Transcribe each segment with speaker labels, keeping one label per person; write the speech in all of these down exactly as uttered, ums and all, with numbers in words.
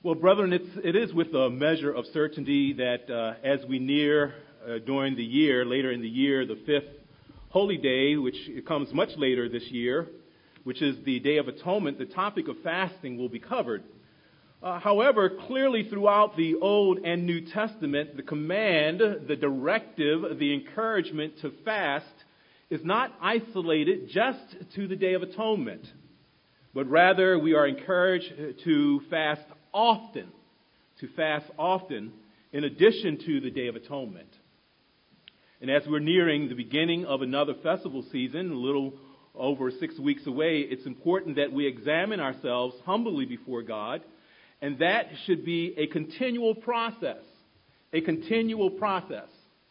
Speaker 1: Well, brethren, it's, it is with a measure of certainty that uh, as we near uh, during the year, later in the year, the fifth holy day, which comes much later this year, which is the Day of Atonement, the topic of fasting will be covered. Uh, however, clearly throughout the Old and New Testament, the command, the directive, the encouragement to fast is not isolated just to the Day of Atonement, but rather we are encouraged to fast often, to fast often in addition to the Day of Atonement. And as we're nearing the beginning of another festival season, a little over six weeks away, it's important that we examine ourselves humbly before God, and that should be a continual process, a continual process.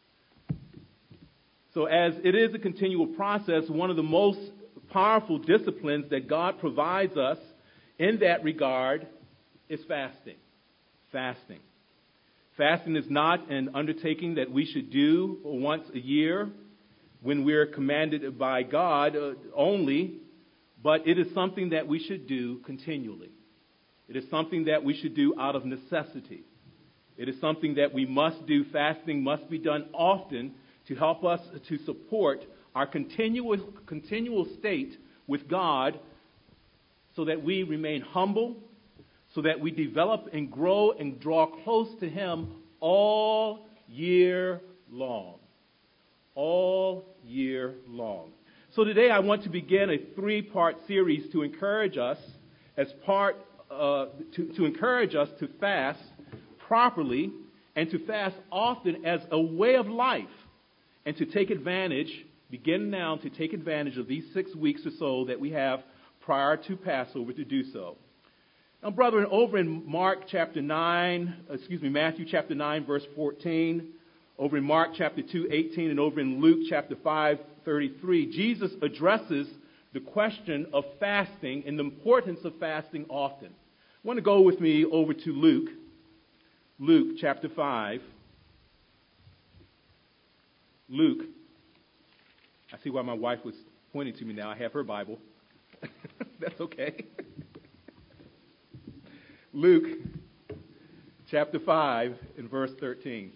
Speaker 1: So as it is a continual process, one of the most powerful disciplines that God provides us in that regard is fasting. Fasting. Fasting is not an undertaking that we should do once a year when we're commanded by God uh, only, but it is something that we should do continually. It is something that we should do out of necessity. It is something that we must do. Fasting must be done often to help us to support our continual, continual state with God so that we remain humble, so that we develop and grow and draw close to Him all year long. All year long. So today I want to begin a three-part series to encourage us as part, uh, to, to encourage us to fast properly and to fast often as a way of life and to take advantage, begin now to take advantage of these six weeks or so that we have prior to Passover to do so. Now, brethren, over in Mark chapter nine, excuse me, Matthew chapter nine, verse fourteen, over in Mark chapter two, eighteen, and over in Luke chapter five, thirty-three, Jesus addresses the question of fasting and the importance of fasting often. I want to go with me over to Luke, Luke chapter five. Luke, I see why my wife was pointing to me now. I have her Bible. That's okay. Luke chapter five and verse thirteen.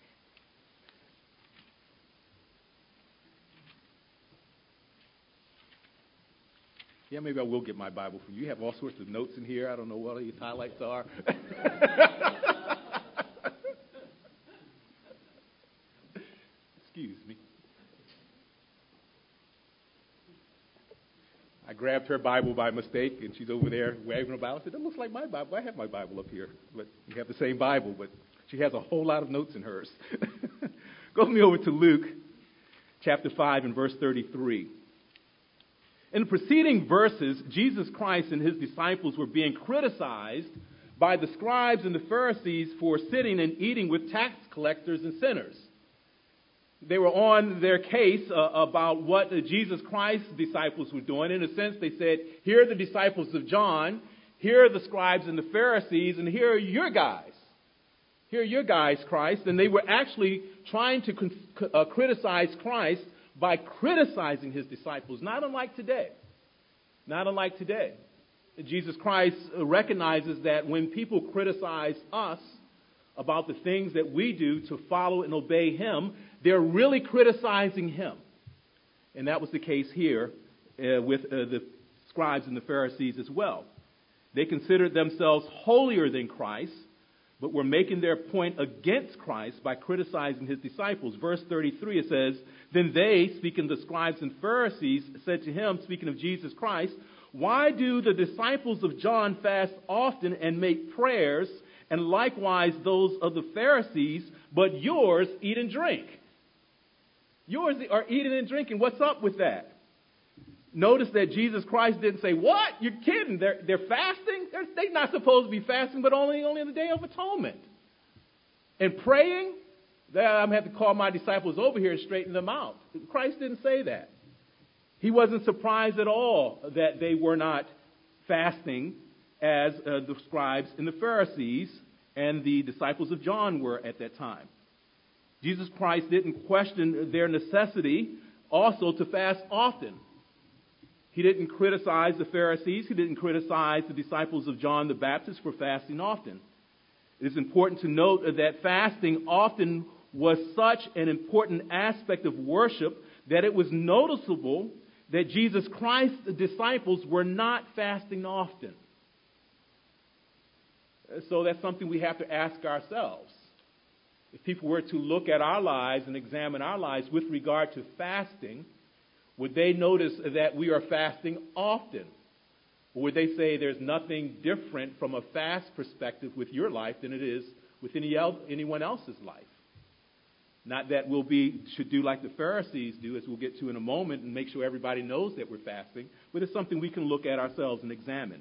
Speaker 1: Yeah, maybe I will get my Bible from you. You have all sorts of notes in here. I don't know what these highlights are. Excuse me. I grabbed her Bible by mistake, and she's over there waving her Bible. I said, that looks like my Bible. I have my Bible up here. But we have the same Bible, but she has a whole lot of notes in hers. Go with me over to Luke chapter five and verse thirty-three. In the preceding verses, Jesus Christ and his disciples were being criticized by the scribes and the Pharisees for sitting and eating with tax collectors and sinners. They were on their case uh, about what uh, Jesus Christ's disciples were doing. In a sense, they said, here are the disciples of John, here are the scribes and the Pharisees, and here are your guys. Here are your guys, Christ. And they were actually trying to con- uh, criticize Christ by criticizing his disciples, not unlike today. Not unlike today. Jesus Christ recognizes that when people criticize us about the things that we do to follow and obey him, they're really criticizing him. And that was the case here uh, with uh, the scribes and the Pharisees as well. They considered themselves holier than Christ, but were making their point against Christ by criticizing his disciples. Verse thirty-three, it says, then they, speaking the scribes and Pharisees, said to him, speaking of Jesus Christ, why do the disciples of John fast often and make prayers, and likewise those of the Pharisees, but yours eat and drink? Yours are eating and drinking. What's up with that? Notice that Jesus Christ didn't say, what? You're kidding. They're, they're fasting? They're, they're not supposed to be fasting, but only, only on the Day of Atonement. And praying? I'm going to have to call my disciples over here and straighten them out. Christ didn't say that. He wasn't surprised at all that they were not fasting as uh, the scribes and the Pharisees and the disciples of John were at that time. Jesus Christ didn't question their necessity also to fast often. He didn't criticize the Pharisees. He didn't criticize the disciples of John the Baptist for fasting often. It is important to note that fasting often was such an important aspect of worship that it was noticeable that Jesus Christ's disciples were not fasting often. So that's something we have to ask ourselves. If people were to look at our lives and examine our lives with regard to fasting, would they notice that we are fasting often? Or would they say there's nothing different from a fast perspective with your life than it is with any el- anyone else's life? Not that we'll be should do like the Pharisees do, as we'll get to in a moment, and make sure everybody knows that we're fasting, but it's something we can look at ourselves and examine.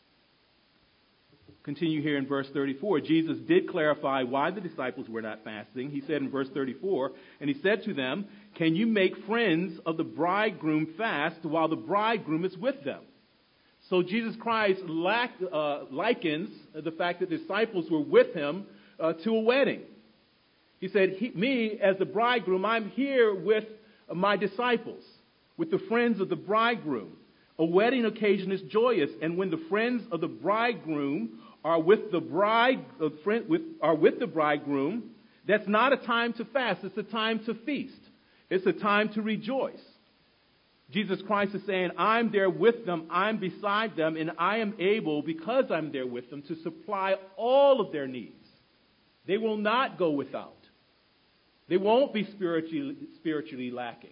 Speaker 1: Continue here in verse thirty-four. Jesus did clarify why the disciples were not fasting. He said in verse thirty-four, and he said to them, "Can you make friends of the bridegroom fast while the bridegroom is with them?" So Jesus Christ lack, uh, likens the fact that disciples were with him uh, to a wedding. He said, he, me as the bridegroom, I'm here with my disciples, with the friends of the bridegroom. A wedding occasion is joyous, and when the friends of the bridegroom are with the bride, uh, friend, with, are with the bridegroom, that's not a time to fast. It's a time to feast. It's a time to rejoice. Jesus Christ is saying, I'm there with them, I'm beside them, and I am able, because I'm there with them, to supply all of their needs. They will not go without. They won't be spiritually, spiritually lacking.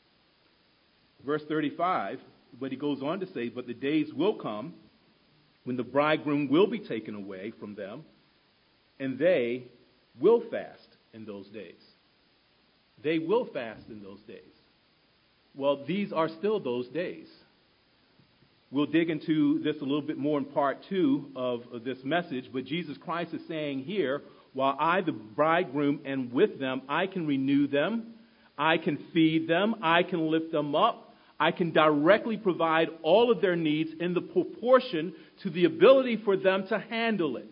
Speaker 1: Verse thirty-five, but he goes on to say, but the days will come when the bridegroom will be taken away from them, and they will fast in those days. They will fast in those days. Well, these are still those days. We'll dig into this a little bit more in part two of, of this message, but Jesus Christ is saying here, while I, the bridegroom, am with them, I can renew them, I can feed them, I can lift them up, I can directly provide all of their needs in the proportion to the ability for them to handle it.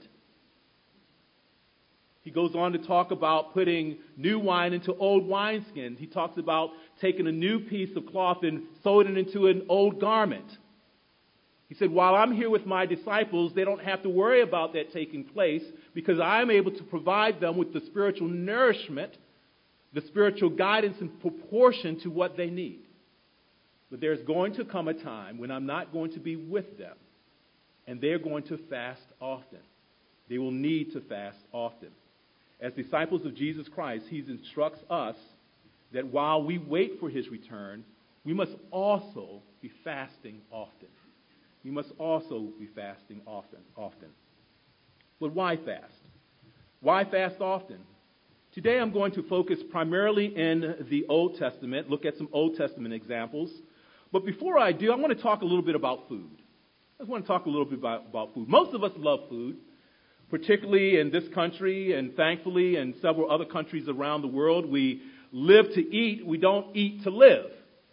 Speaker 1: He goes on to talk about putting new wine into old wineskins. He talks about taking a new piece of cloth and sewing it into an old garment. He said, while I'm here with my disciples, they don't have to worry about that taking place because I'm able to provide them with the spiritual nourishment, the spiritual guidance in proportion to what they need. But there's going to come a time when I'm not going to be with them, and they're going to fast often. They will need to fast often. As disciples of Jesus Christ, he instructs us that while we wait for his return, we must also be fasting often. We must also be fasting often, often. But why fast? Why fast often? Today I'm going to focus primarily in the Old Testament, look at some Old Testament examples. But before I do, I want to talk a little bit about food. I just want to talk a little bit about, about food. Most of us love food, particularly in this country and thankfully in several other countries around the world. We live to eat. We don't eat to live.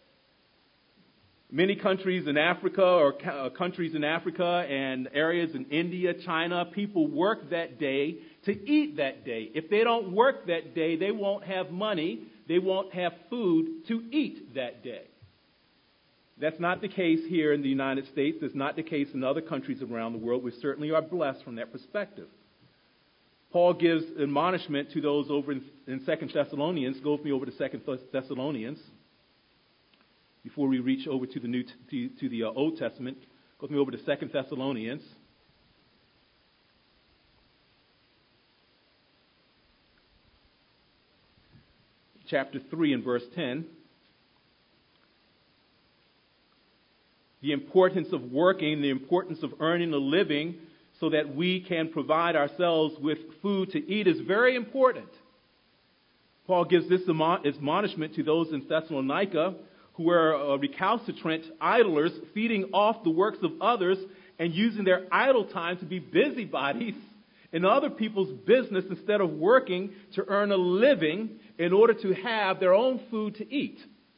Speaker 1: Many countries in Africa or uh, countries in Africa and areas in India, China, people work that day to eat that day. If they don't work that day, they won't have money. They won't have food to eat that day. That's not the case here in the United States. It's not the case in other countries around the world. We certainly are blessed from that perspective. Paul gives admonishment to those over in, in Second Thessalonians. Go with me over to Second Thessalonians. Before we reach over to the New to, to the uh, Old Testament, go with me over to Second Thessalonians. Chapter three and verse ten. The importance of working, the importance of earning a living so that we can provide ourselves with food to eat is very important. Paul gives this admonishment to those in Thessalonica who were uh, recalcitrant idlers, feeding off the works of others and using their idle time to be busybodies in other people's business instead of working to earn a living in order to have their own food to eat.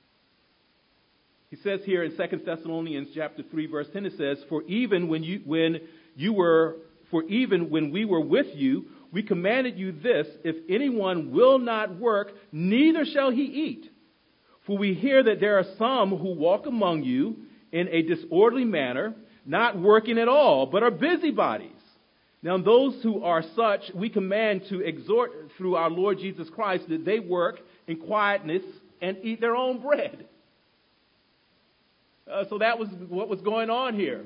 Speaker 1: He says here in Second Thessalonians chapter three, verse ten, it says, For even when you when you were for even when we were with you, we commanded you this, if anyone will not work, neither shall he eat. For we hear that there are some who walk among you in a disorderly manner, not working at all, but are busybodies. Now, those who are such, we command to exhort through our Lord Jesus Christ that they work in quietness and eat their own bread. Uh, so that was what was going on here.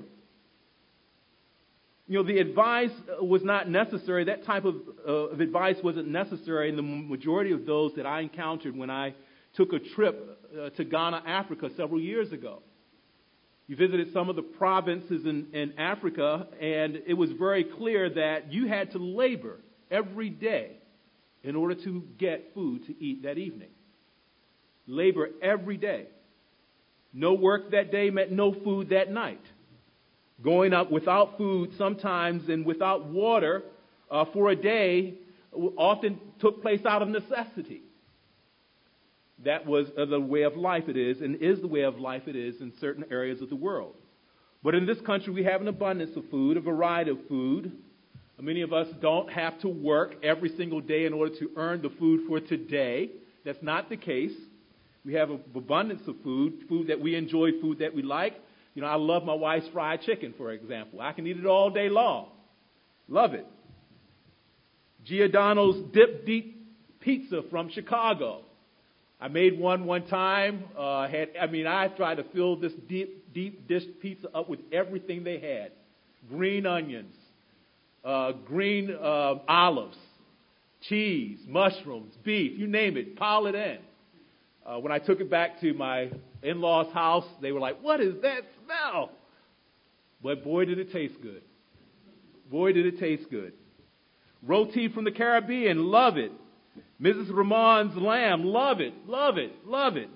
Speaker 1: You know, the advice was not necessary. That type of, uh, of advice wasn't necessary in the majority of those that I encountered when I took a trip uh, to Ghana, Africa, several years ago. You visited some of the provinces in, in Africa, and it was very clear that you had to labor every day in order to get food to eat that evening. Labor every day. No work that day meant no food that night. Going up without food sometimes and without water uh, for a day often took place out of necessity. That was uh, the way of life it is, and is the way of life it is in certain areas of the world. But in this country, we have an abundance of food, a variety of food. Many of us don't have to work every single day in order to earn the food for today. That's not the case. We have an abundance of food, food that we enjoy, food that we like. You know, I love my wife's fried chicken, for example. I can eat it all day long. Love it. Giordano's Dip Deep Pizza from Chicago. I made one one time. Uh, had I mean, I tried to fill this deep, deep dish pizza up with everything they had. Green onions, uh, green uh, olives, cheese, mushrooms, beef, you name it, pile it in. Uh, when I took it back to my in-laws' house, they were like, "What is that smell?" But boy, did it taste good. Boy, did it taste good. Roti from the Caribbean, love it. Missus Ramon's lamb, love it, love it, love it.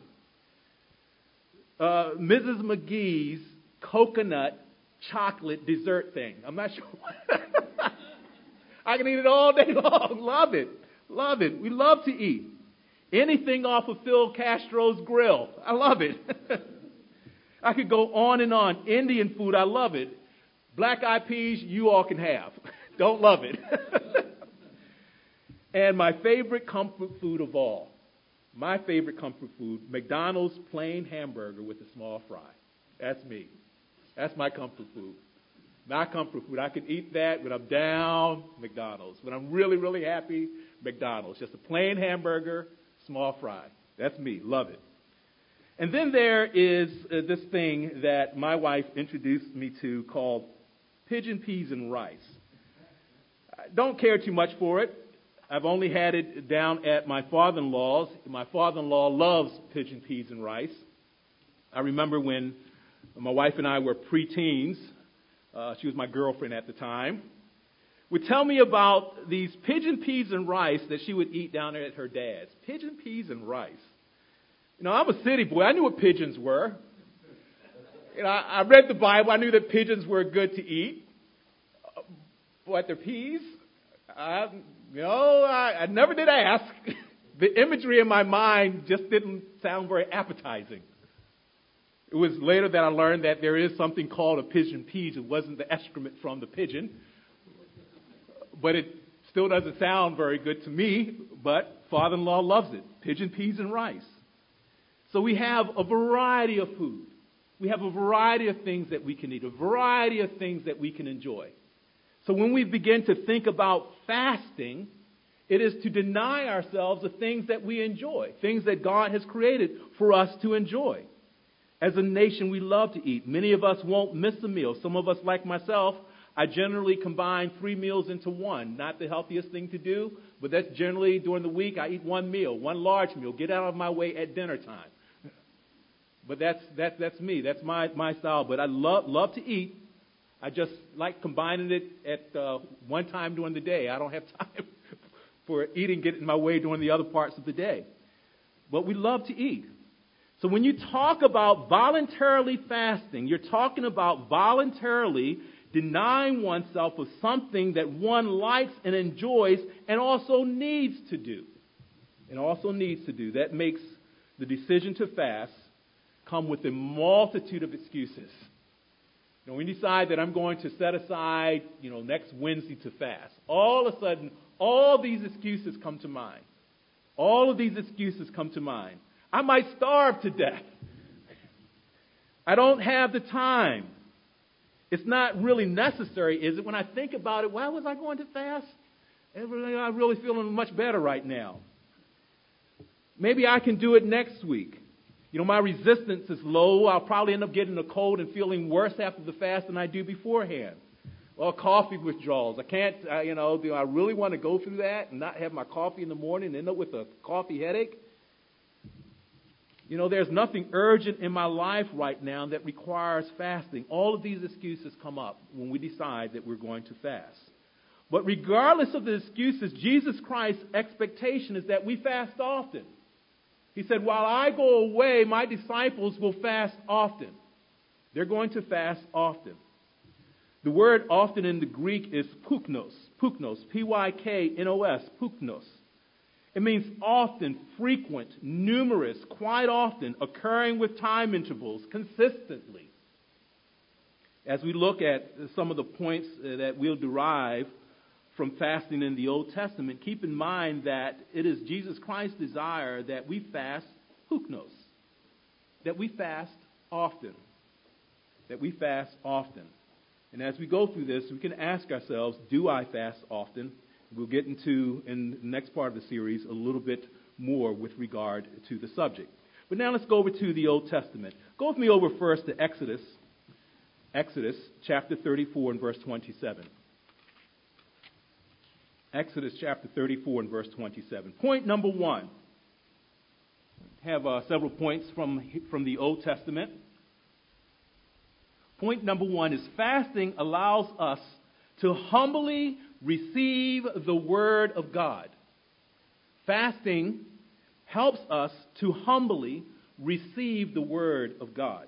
Speaker 1: Uh, Missus McGee's coconut chocolate dessert thing. I'm not sure. I can eat it all day long. Love it, love it. We love to eat. Anything off of Phil Castro's grill. I love it. I could go on and on. Indian food, I love it. Black-eyed peas, you all can have. Don't love it. And my favorite comfort food of all, my favorite comfort food, McDonald's plain hamburger with a small fry. That's me. That's my comfort food. My comfort food. I can eat that when I'm down, McDonald's. When I'm really, really happy, McDonald's. Just a plain hamburger, small fry. That's me. Love it. And then there is uh, this thing that my wife introduced me to called pigeon peas and rice. I don't care too much for it. I've only had it down at my father-in-law's. My father-in-law loves pigeon peas and rice. I remember when my wife and I were preteens. Uh, she was my girlfriend at the time. Would tell me about these pigeon peas and rice that she would eat down there at her dad's. Pigeon peas and rice. You know, I'm a city boy. I knew what pigeons were. You know, I, I read the Bible. I knew that pigeons were good to eat. Uh, but their peas? I, you know, I, I never did ask. The imagery in my mind just didn't sound very appetizing. It was later that I learned that there is something called a pigeon peas. It wasn't the excrement from the pigeon. But it still doesn't sound very good to me. But father-in-law loves it. Pigeon peas and rice. So we have a variety of food. We have a variety of things that we can eat. A variety of things that we can enjoy. So when we begin to think about fasting, it is to deny ourselves the things that we enjoy, things that God has created for us to enjoy. As a nation, we love to eat. Many of us won't miss a meal. Some of us, like myself, I generally combine three meals into one. Not the healthiest thing to do, but that's generally during the week I eat one meal, one large meal. Get out of my way at dinner time. But that's that's that's me. That's my, my style. But I love love to eat. I just like combining it at uh, one time during the day. I don't have time for eating, getting in my way during the other parts of the day. But we love to eat. So when you talk about voluntarily fasting, you're talking about voluntarily denying oneself of something that one likes and enjoys and also needs to do. And also needs to do. That makes the decision to fast come with a multitude of excuses. You know, when you decide that I'm going to set aside, you know, next Wednesday to fast, all of a sudden, all these excuses come to mind. All of these excuses come to mind. I might starve to death. I don't have the time. It's not really necessary, is it? When I think about it, why was I going to fast? I'm really feeling much better right now. Maybe I can do it next week. You know, my resistance is low. I'll probably end up getting a cold and feeling worse after the fast than I do beforehand. Or coffee withdrawals. I can't, uh, you know, do I really want to go through that and not have my coffee in the morning and end up with a coffee headache? You know, there's nothing urgent in my life right now that requires fasting. All of these excuses come up when we decide that we're going to fast. But regardless of the excuses, Jesus Christ's expectation is that we fast often. He said, while I go away, my disciples will fast often. They're going to fast often. The word often in the Greek is pyknos, pyknos, P Y K N O S, pyknos. It means often, frequent, numerous, quite often, occurring with time intervals, consistently. As we look at some of the points that we'll derive from fasting in the Old Testament, keep in mind that it is Jesus Christ's desire that we fast pyknos, that we fast often, that we fast often. And as we go through this, we can ask ourselves, do I fast often? We'll get into, in the next part of the series, a little bit more with regard to the subject. But now let's go over to the Old Testament. Go with me over first to Exodus, Exodus chapter thirty-four and verse twenty-seven. Exodus chapter thirty-four and verse twenty-seven. Point number one. I have uh, several points from, from the Old Testament. Point number one is fasting allows us to humbly receive the Word of God. Fasting helps us to humbly receive the Word of God.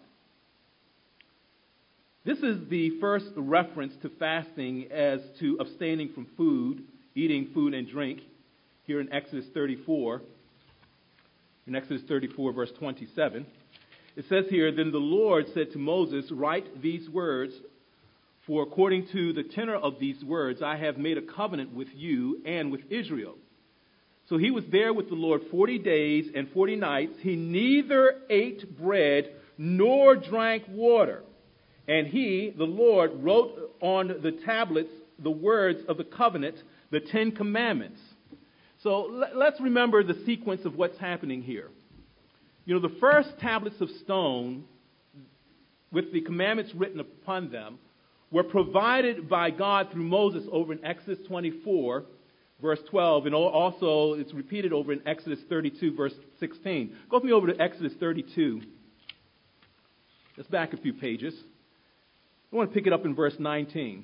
Speaker 1: This is the first reference to fasting as to abstaining from food, eating food and drink, here in Exodus thirty-four. In Exodus thirty-four, verse twenty-seven. It says here, then the Lord said to Moses, write these words, for according to the tenor of these words, I have made a covenant with you and with Israel. So he was there with the Lord forty days and forty nights. He neither ate bread nor drank water. And he, the Lord, wrote on the tablets the words of the covenant, the Ten Commandments. So let's remember the sequence of what's happening here. You know, the first tablets of stone with the commandments written upon them were provided by God through Moses over in Exodus twenty-four, verse twelve, and also it's repeated over in Exodus thirty-two, verse sixteen. Go with me over to Exodus thirty-two. Let's back a few pages. I want to pick it up in verse nineteen.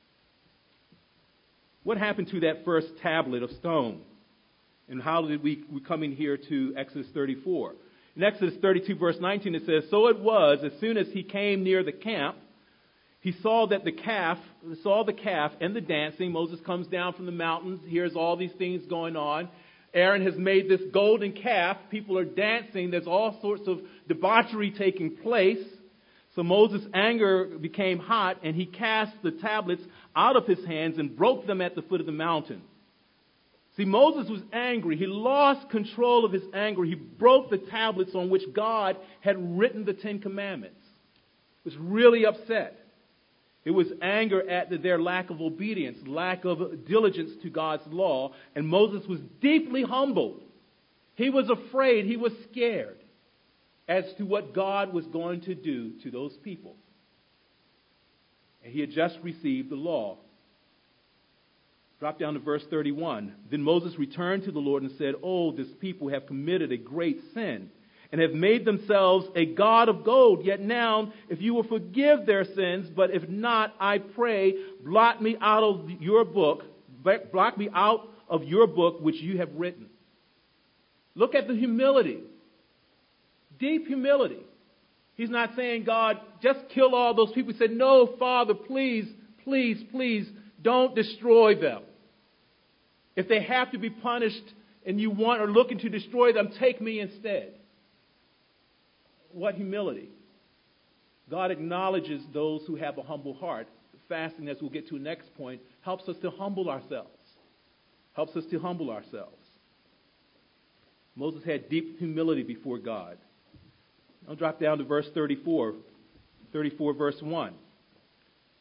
Speaker 1: What happened to that first tablet of stone? And how did we, we come in here to Exodus thirty-four? In Exodus thirty-two, verse nineteen, it says, so it was, as soon as he came near the camp, he saw that the calf, saw the calf and the dancing. Moses comes down from the mountains, hears all these things going on. Aaron has made this golden calf. People are dancing. There's all sorts of debauchery taking place. So Moses' anger became hot, and he cast the tablets out of his hands and broke them at the foot of the mountain. See, Moses was angry. He lost control of his anger. He broke the tablets on which God had written the Ten Commandments. He was really upset. It was anger at their lack of obedience, lack of diligence to God's law, and Moses was deeply humbled. He was afraid. He was scared as to what God was going to do to those people. And he had just received the law. Drop down to verse thirty-one. Then Moses returned to the Lord and said, oh, this people have committed a great sin and have made themselves a god of gold. Yet now, if you will forgive their sins, but if not, I pray, blot me out of your book, blot me out of your book which you have written. Look at the humility. Deep humility. He's not saying, God, just kill all those people. He said, no, Father, please, please, please, don't destroy them. If they have to be punished and you want or looking to destroy them, take me instead. What humility. God acknowledges those who have a humble heart. Fasting, as we'll get to the next point, helps us to humble ourselves. Helps us to humble ourselves. Moses had deep humility before God. I'll drop down to verse thirty-four. thirty-four, verse one.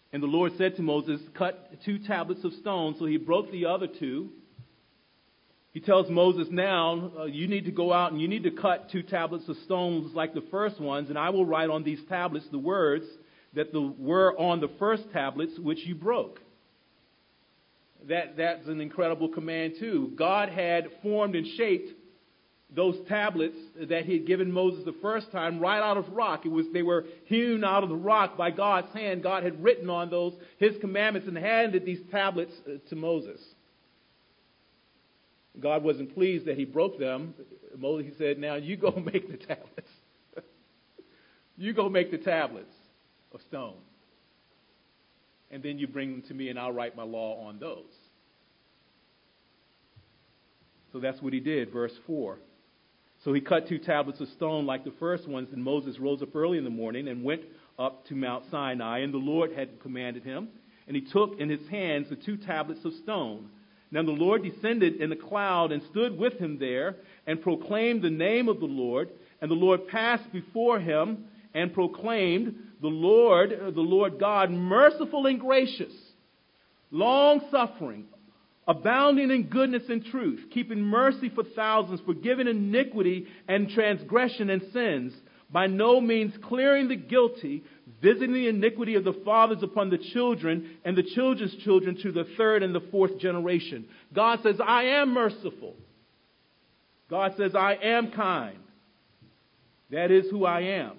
Speaker 2: And the Lord said to Moses, cut two tablets of stone. So he broke the other two. He tells Moses, now uh, you need to go out and you need to cut two tablets of stones like the first ones, and I will write on these tablets the words that the, were on the first tablets which you broke. That, that's an incredible command too. God had formed and shaped those tablets that he had given Moses the first time right out of rock. It was, they were hewn out of the rock by God's hand. God had written on those his commandments and handed these tablets to Moses. God wasn't pleased that he broke them. Moses said, now you go make the tablets. You go make the tablets of stone. And then you bring them to me and I'll write my law on those. So that's what he did, verse four. So he cut two tablets of stone like the first ones, and Moses rose up early in the morning and went up to Mount Sinai, and the Lord had commanded him. And he took in his hands the two tablets of stone. Now the Lord descended in a cloud and stood with him there and proclaimed the name of the Lord. And the Lord passed before him and proclaimed, the Lord, the Lord God, merciful and gracious, long-suffering, abounding in goodness and truth, keeping mercy for thousands, forgiving iniquity and transgression and sins, by no means clearing the guilty, visiting the iniquity of the fathers upon the children and the children's children to the third and the fourth generation. God says, I am merciful. God says, I am kind. That is who I am.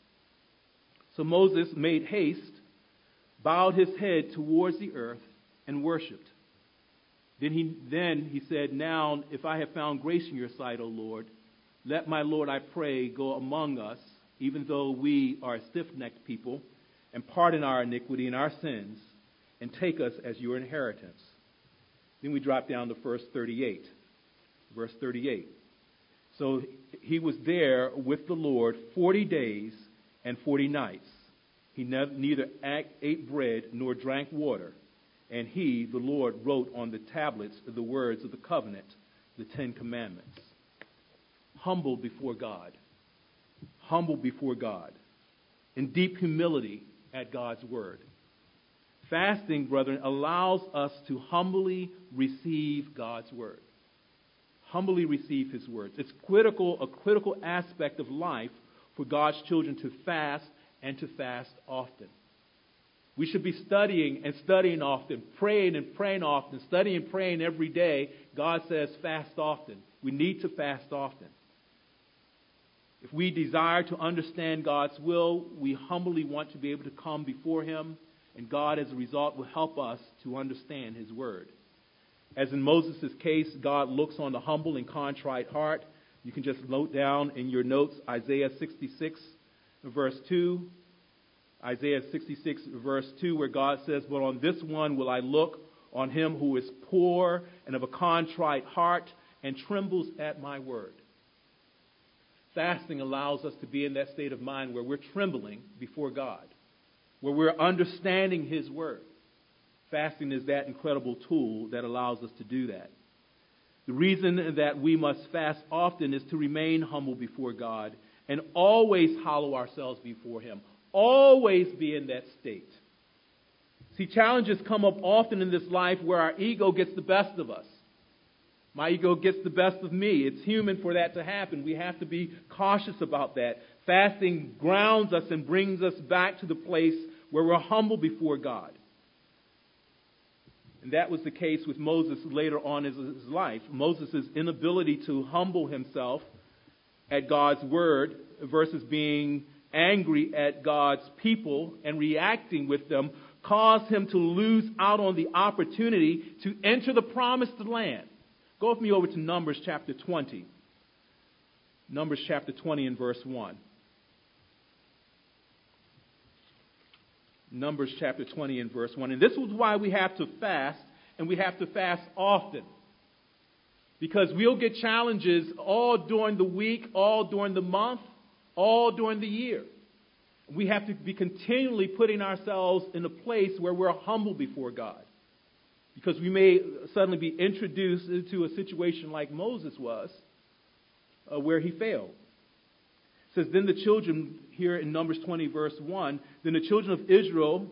Speaker 2: So Moses made haste, bowed his head towards the earth, and worshipped. Then he, then he said, now, if I have found grace in your sight, O Lord, let my Lord, I pray, go among us, even though we are a stiff-necked people, and pardon our iniquity and our sins, and take us as your inheritance. Then we drop down to verse thirty-eight. Verse thirty-eight. So he was there with the Lord forty days and forty nights. He ne- neither ate bread nor drank water. And he, the Lord, wrote on the tablets the words of the covenant, the Ten Commandments. Humble before God. Humble before God. In deep humility at God's word. Fasting, brethren, allows us to humbly receive God's word. Humbly receive his words. It's critical, a critical aspect of life for God's children to fast and to fast often. We should be studying and studying often, praying and praying often, studying and praying every day. God says fast often. We need to fast often. If we desire to understand God's will, we humbly want to be able to come before him, and God, as a result, will help us to understand his word. As in Moses' case, God looks on the humble and contrite heart. You can just note down in your notes Isaiah sixty-six, verse two. Isaiah sixty-six, verse two, where God says, but on this one will I look, on him who is poor and of a contrite heart and trembles at my word. Fasting allows us to be in that state of mind where we're trembling before God, where we're understanding his word. Fasting is that incredible tool that allows us to do that. The reason that we must fast often is to remain humble before God and always hollow ourselves before him. Always be in that state. See, challenges come up often in this life where our ego gets the best of us. My ego gets the best of me. It's human for that to happen. We have to be cautious about that. Fasting grounds us and brings us back to the place where we're humble before God. And that was the case with Moses later on in his life. Moses' inability to humble himself at God's word versus being angry at God's people and reacting with them caused him to lose out on the opportunity to enter the promised land. Go with me over to Numbers chapter twenty. Numbers chapter twenty and verse one. Numbers chapter twenty and verse one. And this is why we have to fast, and we have to fast often. Because we'll get challenges all during the week, all during the month, all during the year. We have to be continually putting ourselves in a place where we're humble before God. Because we may suddenly be introduced into a situation like Moses was, uh, where he failed. It says, then the children, here in Numbers twenty, verse one, then the children of Israel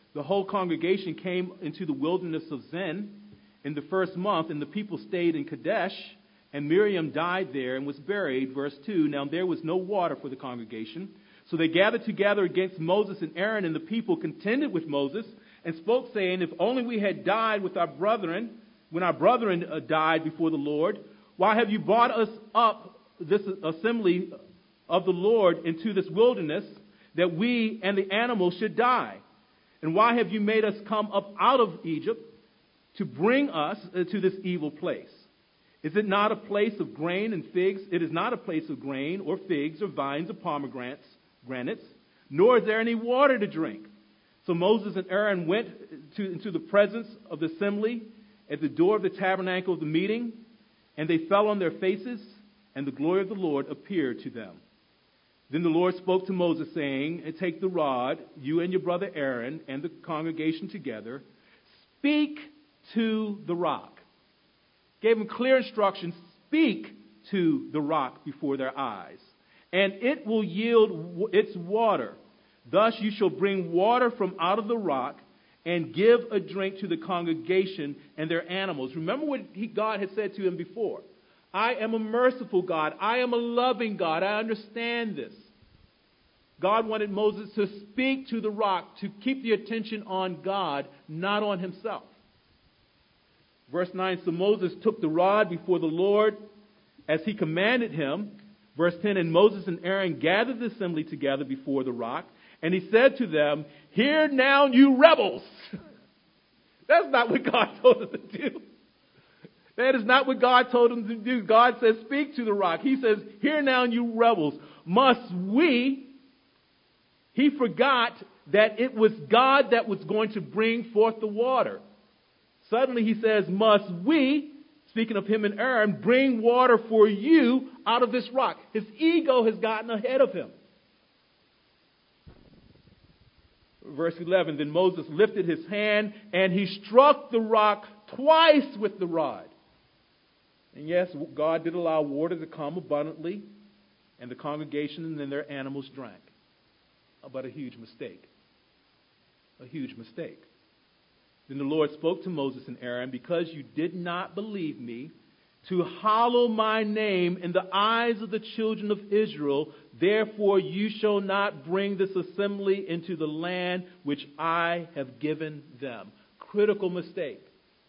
Speaker 2: the whole congregation came into the wilderness of Zin in the first month, and the people stayed in Kadesh, and Miriam died there and was buried. Verse two, now there was no water for the congregation. So they gathered together against Moses and Aaron, and the people contended with Moses and spoke, saying, if only we had died with our brethren, when our brethren uh, died before the Lord. Why have you brought us up, this assembly of the Lord, into this wilderness, that we and the animals should die? And why have you made us come up out of Egypt to bring us uh, to this evil place? Is it not a place of grain and figs? It is not a place of grain or figs or vines or pomegranates, granites, nor is there any water to drink. So Moses and Aaron went to, into the presence of the assembly at the door of the tabernacle of the meeting, and they fell on their faces, and the glory of the Lord appeared to them. Then the Lord spoke to Moses, saying, take the rod, you and your brother Aaron, and the congregation together, speak to the rock. Gave them clear instructions, speak to the rock before their eyes, and it will yield its water. Thus you shall bring water from out of the rock and give a drink to the congregation and their animals. Remember what he, God had said to him before. I am a merciful God. I am a loving God. I understand this. God wanted Moses to speak to the rock, to keep the attention on God, not on himself. Verse nine, so Moses took the rod before the Lord as he commanded him. Verse ten, and Moses and Aaron gathered the assembly together before the rock, and he said to them, hear now, you rebels. That's not what God told them to do. That is not what God told them to do. God says, speak to the rock. He says, hear now, you rebels. Must we? He forgot that it was God that was going to bring forth the water. Suddenly he says, must we, speaking of him and Aaron, bring water for you out of this rock? His ego has gotten ahead of him. Verse eleven, then Moses lifted his hand and he struck the rock twice with the rod. And yes, God did allow water to come abundantly, and the congregation and then their animals drank. But a huge mistake. A huge mistake. Then the Lord spoke to Moses and Aaron, because you did not believe me, to hallow my name in the eyes of the children of Israel, therefore you shall not bring this assembly into the land which I have given them. Critical mistake.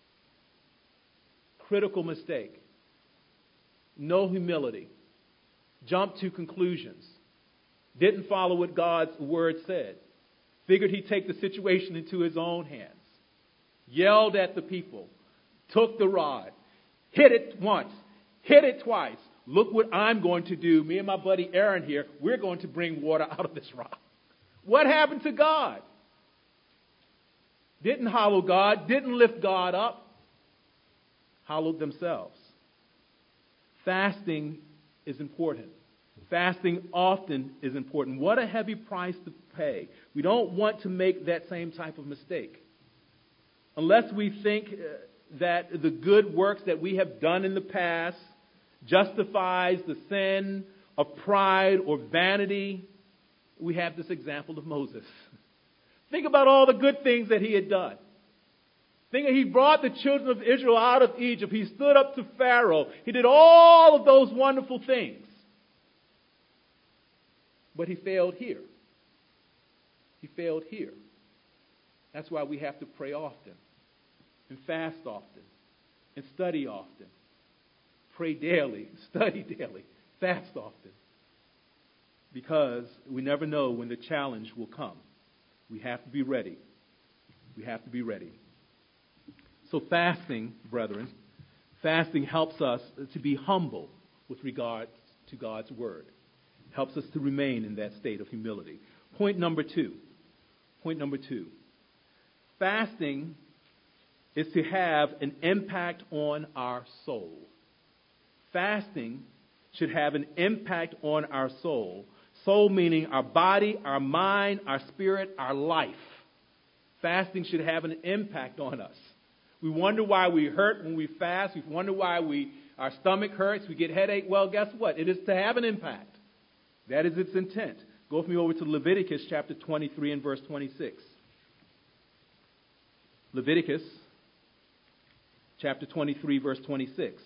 Speaker 2: Critical mistake. No humility. Jumped to conclusions. Didn't follow what God's word said. Figured he'd take the situation into his own hands. Yelled at the people. Took the rod. Hit it once. Hit it twice. Look what I'm going to do. Me and my buddy Aaron here, we're going to bring water out of this rock. What happened to God? Didn't hollow God. Didn't lift God up. Hollowed themselves. Fasting is important. Fasting often is important. What a heavy price to pay. We don't want to make that same type of mistake. Unless we think that the good works that we have done in the past justifies the sin of pride or vanity, we have this example of Moses. Think about all the good things that he had done. Think he brought the children of Israel out of Egypt. He stood up to Pharaoh. He did all of those wonderful things. But he failed here. He failed here. That's why we have to pray often, and fast often, and study often. Pray daily, study daily, fast often. Because we never know when the challenge will come. We have to be ready. We have to be ready. So fasting, brethren, fasting helps us to be humble with regard to God's word. Helps us to remain in that state of humility. Point number two. Point number two. Fasting is to have an impact on our soul. Fasting should have an impact on our soul. Soul meaning our body, our mind, our spirit, our life. Fasting should have an impact on us. We wonder why we hurt when we fast. We wonder why we our stomach hurts. We get headache. Well, guess what? It is to have an impact. That is its intent. Go with me over to Leviticus chapter twenty-three and verse twenty-six. Leviticus chapter twenty-three, verse twenty-six.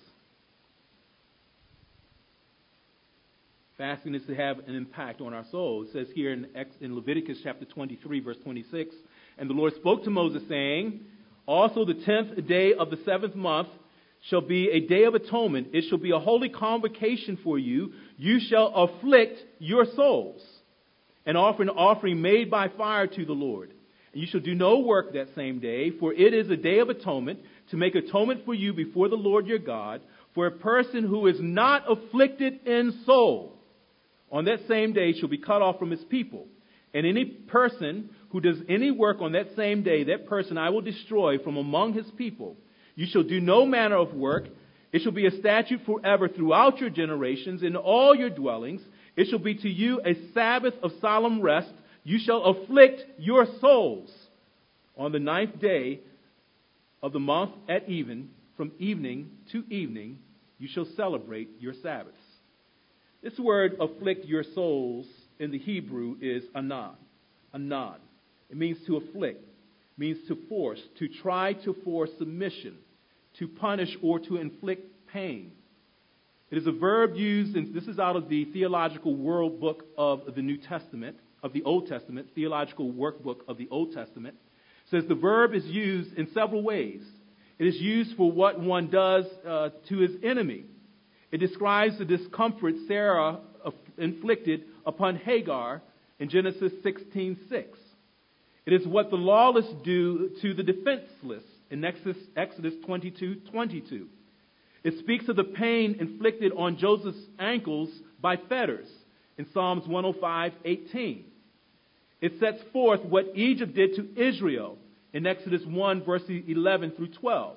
Speaker 2: Fasting is to have an impact on our soul. It says here in, in Leviticus chapter twenty-three, verse twenty-six, and the Lord spoke to Moses, saying, also the tenth day of the seventh month shall be a day of atonement. It shall be a holy convocation for you. You shall afflict your souls and offer an offering made by fire to the Lord. And you shall do no work that same day, for it is a day of atonement, to make atonement for you before the Lord your God, for a person who is not afflicted in soul on that same day shall be cut off from his people. And any person who does any work on that same day, that person I will destroy from among his people. You shall do no manner of work. It shall be a statute forever throughout your generations in all your dwellings. It shall be to you a Sabbath of solemn rest. You shall afflict your souls. On the ninth day of the month at even, from evening to evening, you shall celebrate your Sabbaths. This word, afflict your souls, in the Hebrew is anan. Anan. It means to afflict. It means to force, to try to force submission, to punish or to inflict pain. It is a verb used, and this is out of the Theological World Book of the New Testament, of the Old Testament, Theological Workbook of the Old Testament. It says the verb is used in several ways. It is used for what one does uh, to his enemy. It describes the discomfort Sarah inflicted upon Hagar in Genesis sixteen six. It is what the lawless do to the defenseless in Exodus twenty-two twenty-two. It speaks of the pain inflicted on Joseph's ankles by fetters in Psalms one oh five eighteen. It sets forth what Egypt did to Israel in Exodus one, verses eleven through twelve.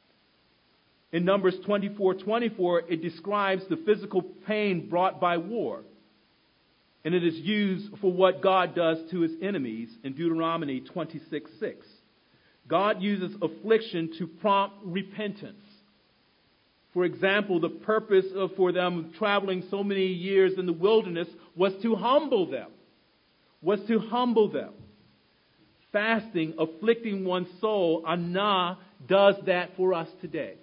Speaker 2: In Numbers twenty-four twenty-four, it describes the physical pain brought by war. And it is used for what God does to his enemies in Deuteronomy twenty-six six. God uses affliction to prompt repentance. For example, the purpose of, for them traveling so many years in the wilderness was to humble them. Was to humble them. Fasting, afflicting one's soul, Anah, does that for us today.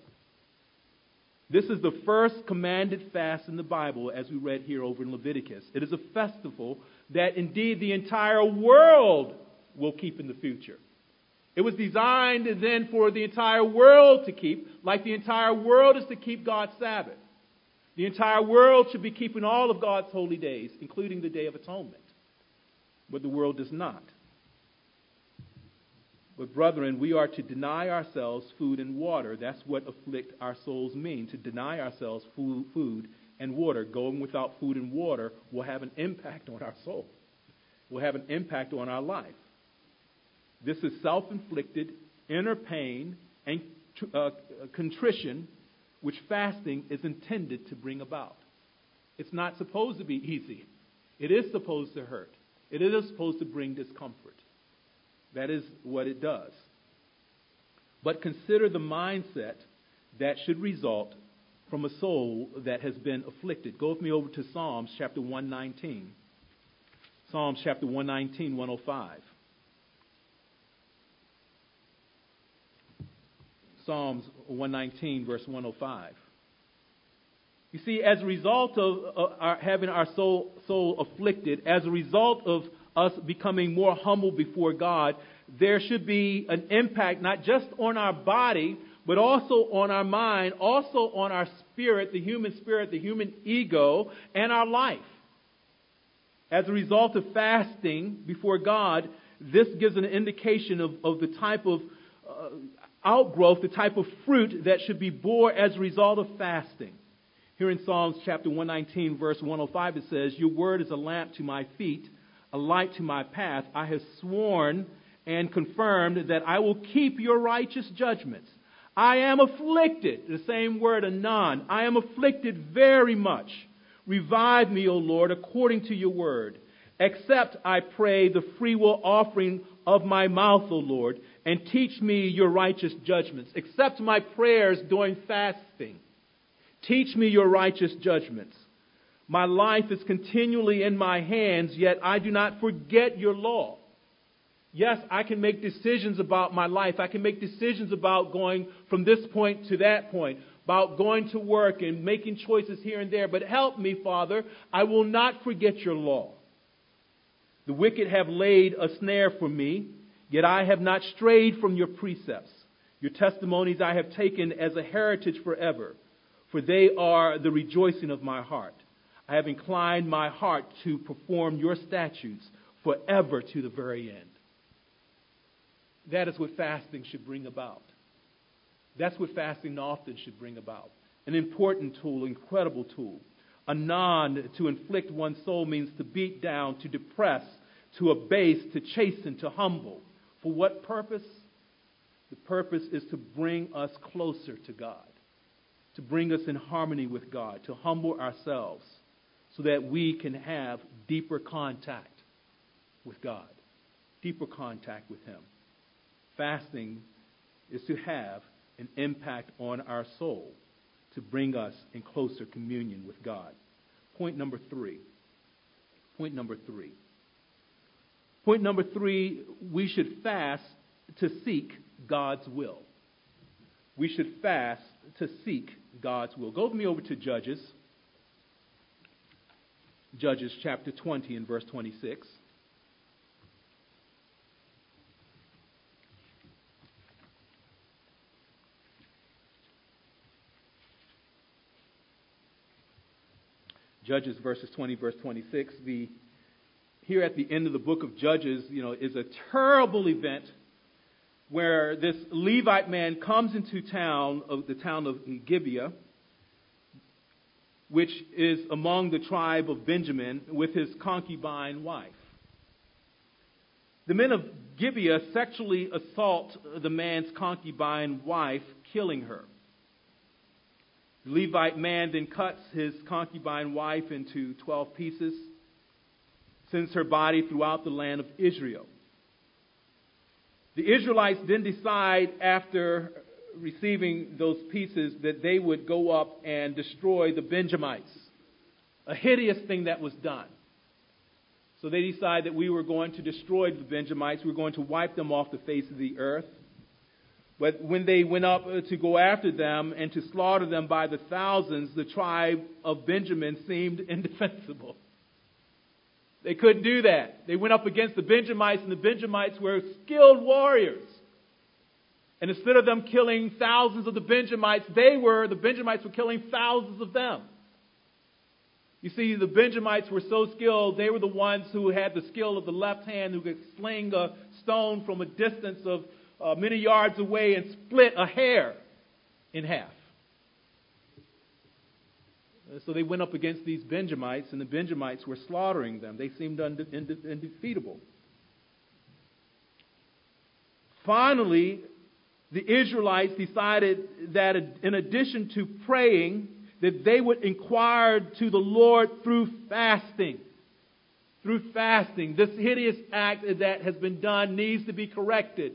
Speaker 2: This is the first commanded fast in the Bible, as we read here over in Leviticus. It is a festival that indeed the entire world will keep in the future. It was designed then for the entire world to keep, like the entire world is to keep God's Sabbath. The entire world should be keeping all of God's holy days, including the Day of Atonement. But the world does not. But brethren, we are to deny ourselves food and water. That's what afflict our souls mean. To deny ourselves food, food and water. Going without food and water will have an impact on our soul. Will have an impact on our life. This is self-inflicted inner pain and uh, contrition, which fasting is intended to bring about. It's not supposed to be easy. It is supposed to hurt. It is supposed to bring discomfort. That is what it does. But consider the mindset that should result from a soul that has been afflicted. Go with me over to Psalms chapter one nineteen. Psalms chapter one nineteen, one oh five. Psalms one nineteen, verse one oh five. You see, as a result of uh, our, having our soul, soul afflicted, as a result of us becoming more humble before God, there should be an impact not just on our body, but also on our mind, also on our spirit, the human spirit, the human ego, and our life. As a result of fasting before God, this gives an indication of, of the type of uh, outgrowth, the type of fruit that should be bore as a result of fasting. Here in Psalms chapter one nineteen, verse one oh five, it says, "Your word is a lamp to my feet, a light to my path. I have sworn and confirmed that I will keep your righteous judgments. I am afflicted," the same word, anan, "I am afflicted very much. Revive me, O Lord, according to your word. Accept, I pray, the freewill offering of my mouth, O Lord, and teach me your righteous judgments." Accept my prayers during fasting. Teach me your righteous judgments. My life is continually in my hands, yet I do not forget your law. Yes, I can make decisions about my life. I can make decisions about going from this point to that point, about going to work and making choices here and there. But help me, Father, I will not forget your law. The wicked have laid a snare for me, yet I have not strayed from your precepts. Your testimonies I have taken as a heritage forever, for they are the rejoicing of my heart. I have inclined my heart to perform your statutes forever to the very end. That is what fasting should bring about. That's what fasting often should bring about. An important tool, incredible tool. Anon, to inflict one's soul, means to beat down, to depress, to abase, to chasten, to humble. For what purpose? The purpose is to bring us closer to God, to bring us in harmony with God, to humble ourselves so that we can have deeper contact with God, deeper contact with Him. Fasting is to have an impact on our soul, to bring us in closer communion with God. Point number three. Point number three. Point number three, we should fast to seek God's will. We should fast to seek God's will. Go with me over to Judges. Judges chapter twenty and verse twenty-six. Judges verses twenty, verse twenty-six. The here at the end of the book of Judges, you know, is a terrible event where this Levite man comes into town of the town of Gibeah, which is among the tribe of Benjamin, with his concubine wife. The men of Gibeah sexually assault the man's concubine wife, killing her. The Levite man then cuts his concubine wife into twelve pieces, sends her body throughout the land of Israel. The Israelites then decide, after receiving those pieces, that they would go up and destroy the Benjamites. A hideous thing that was done. So they decide that we were going to destroy the Benjamites. We were going to wipe them off the face of the earth. But when they went up to go after them and to slaughter them by the thousands, the tribe of Benjamin seemed indefensible. They couldn't do that. They went up against the Benjamites, and the Benjamites were skilled warriors. And instead of them killing thousands of the Benjamites, they were, the Benjamites were killing thousands of them. You see, the Benjamites were so skilled, they were the ones who had the skill of the left hand, who could sling a stone from a distance of uh, many yards away and split a hair in half. So they went up against these Benjamites, and the Benjamites were slaughtering them. They seemed unde- unde- undefeatable. Finally, the Israelites decided that in addition to praying, that they would inquire to the Lord through fasting. Through fasting. This hideous act that has been done needs to be corrected.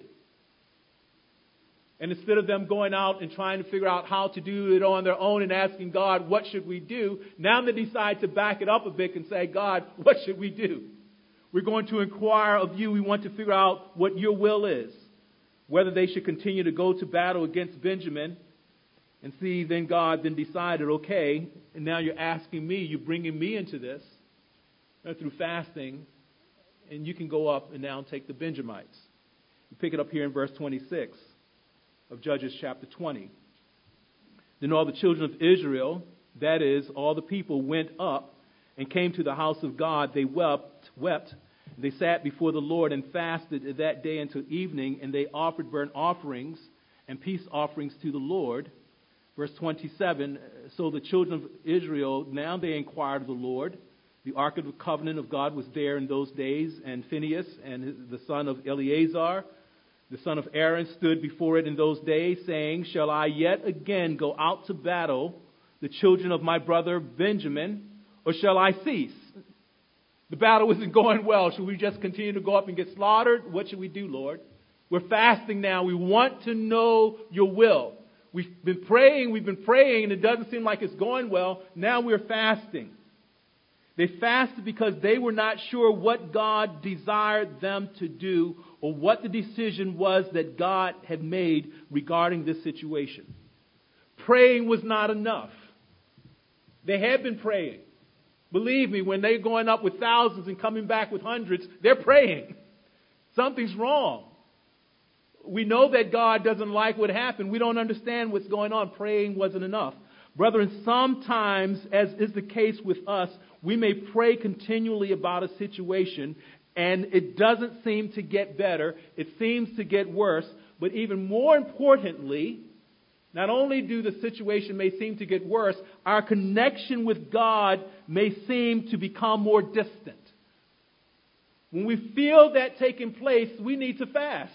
Speaker 2: And instead of them going out and trying to figure out how to do it on their own and asking God, what should we do? Now they decide to back it up a bit and say, God, what should we do? We're going to inquire of you. We want to figure out what your will is. Whether they should continue to go to battle against Benjamin. And see, then God then decided, okay, and now you're asking me, you're bringing me into this uh, through fasting, and you can go up and now take the Benjamites. You pick it up here in verse twenty-six of Judges chapter twenty. Then all the children of Israel, that is, all the people, went up and came to the house of God. They wept, wept. They sat before the Lord and fasted that day until evening, and they offered burnt offerings and peace offerings to the Lord. Verse twenty-seven, so the children of Israel, now they inquired of the Lord. The Ark of the Covenant of God was there in those days, and Phinehas and the son of Eleazar, the son of Aaron, stood before it in those days, saying, shall I yet again go out to battle the children of my brother Benjamin, or shall I cease? The battle isn't going well. Should we just continue to go up and get slaughtered? What should we do, Lord? We're fasting now. We want to know your will. We've been praying, we've been praying, and it doesn't seem like it's going well. Now we're fasting. They fasted because they were not sure what God desired them to do or what the decision was that God had made regarding this situation. Praying was not enough. They had been praying. Believe me, when they're going up with thousands and coming back with hundreds, they're praying. Something's wrong. We know that God doesn't like what happened. We don't understand what's going on. Praying wasn't enough. Brethren, sometimes, as is the case with us, we may pray continually about a situation and it doesn't seem to get better. It seems to get worse. But even more importantly, not only do the situation may seem to get worse, our connection with God may seem to become more distant. When we feel that taking place, we need to fast.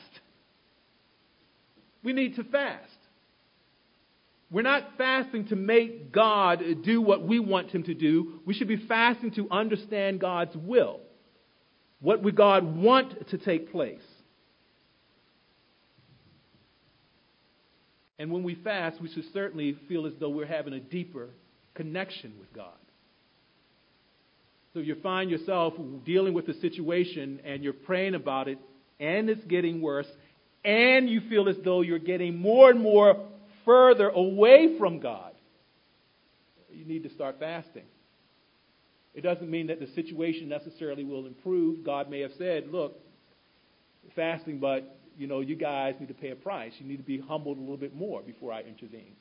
Speaker 2: We need to fast. We're not fasting to make God do what we want Him to do. We should be fasting to understand God's will. What would God want to take place? And when we fast, we should certainly feel as though we're having a deeper connection with God. So if you find yourself dealing with a situation and you're praying about it and it's getting worse and you feel as though you're getting more and more further away from God, you need to start fasting. It doesn't mean that the situation necessarily will improve. God may have said, look, fasting, but you know, you guys need to pay a price. You need to be humbled a little bit more before I intervene.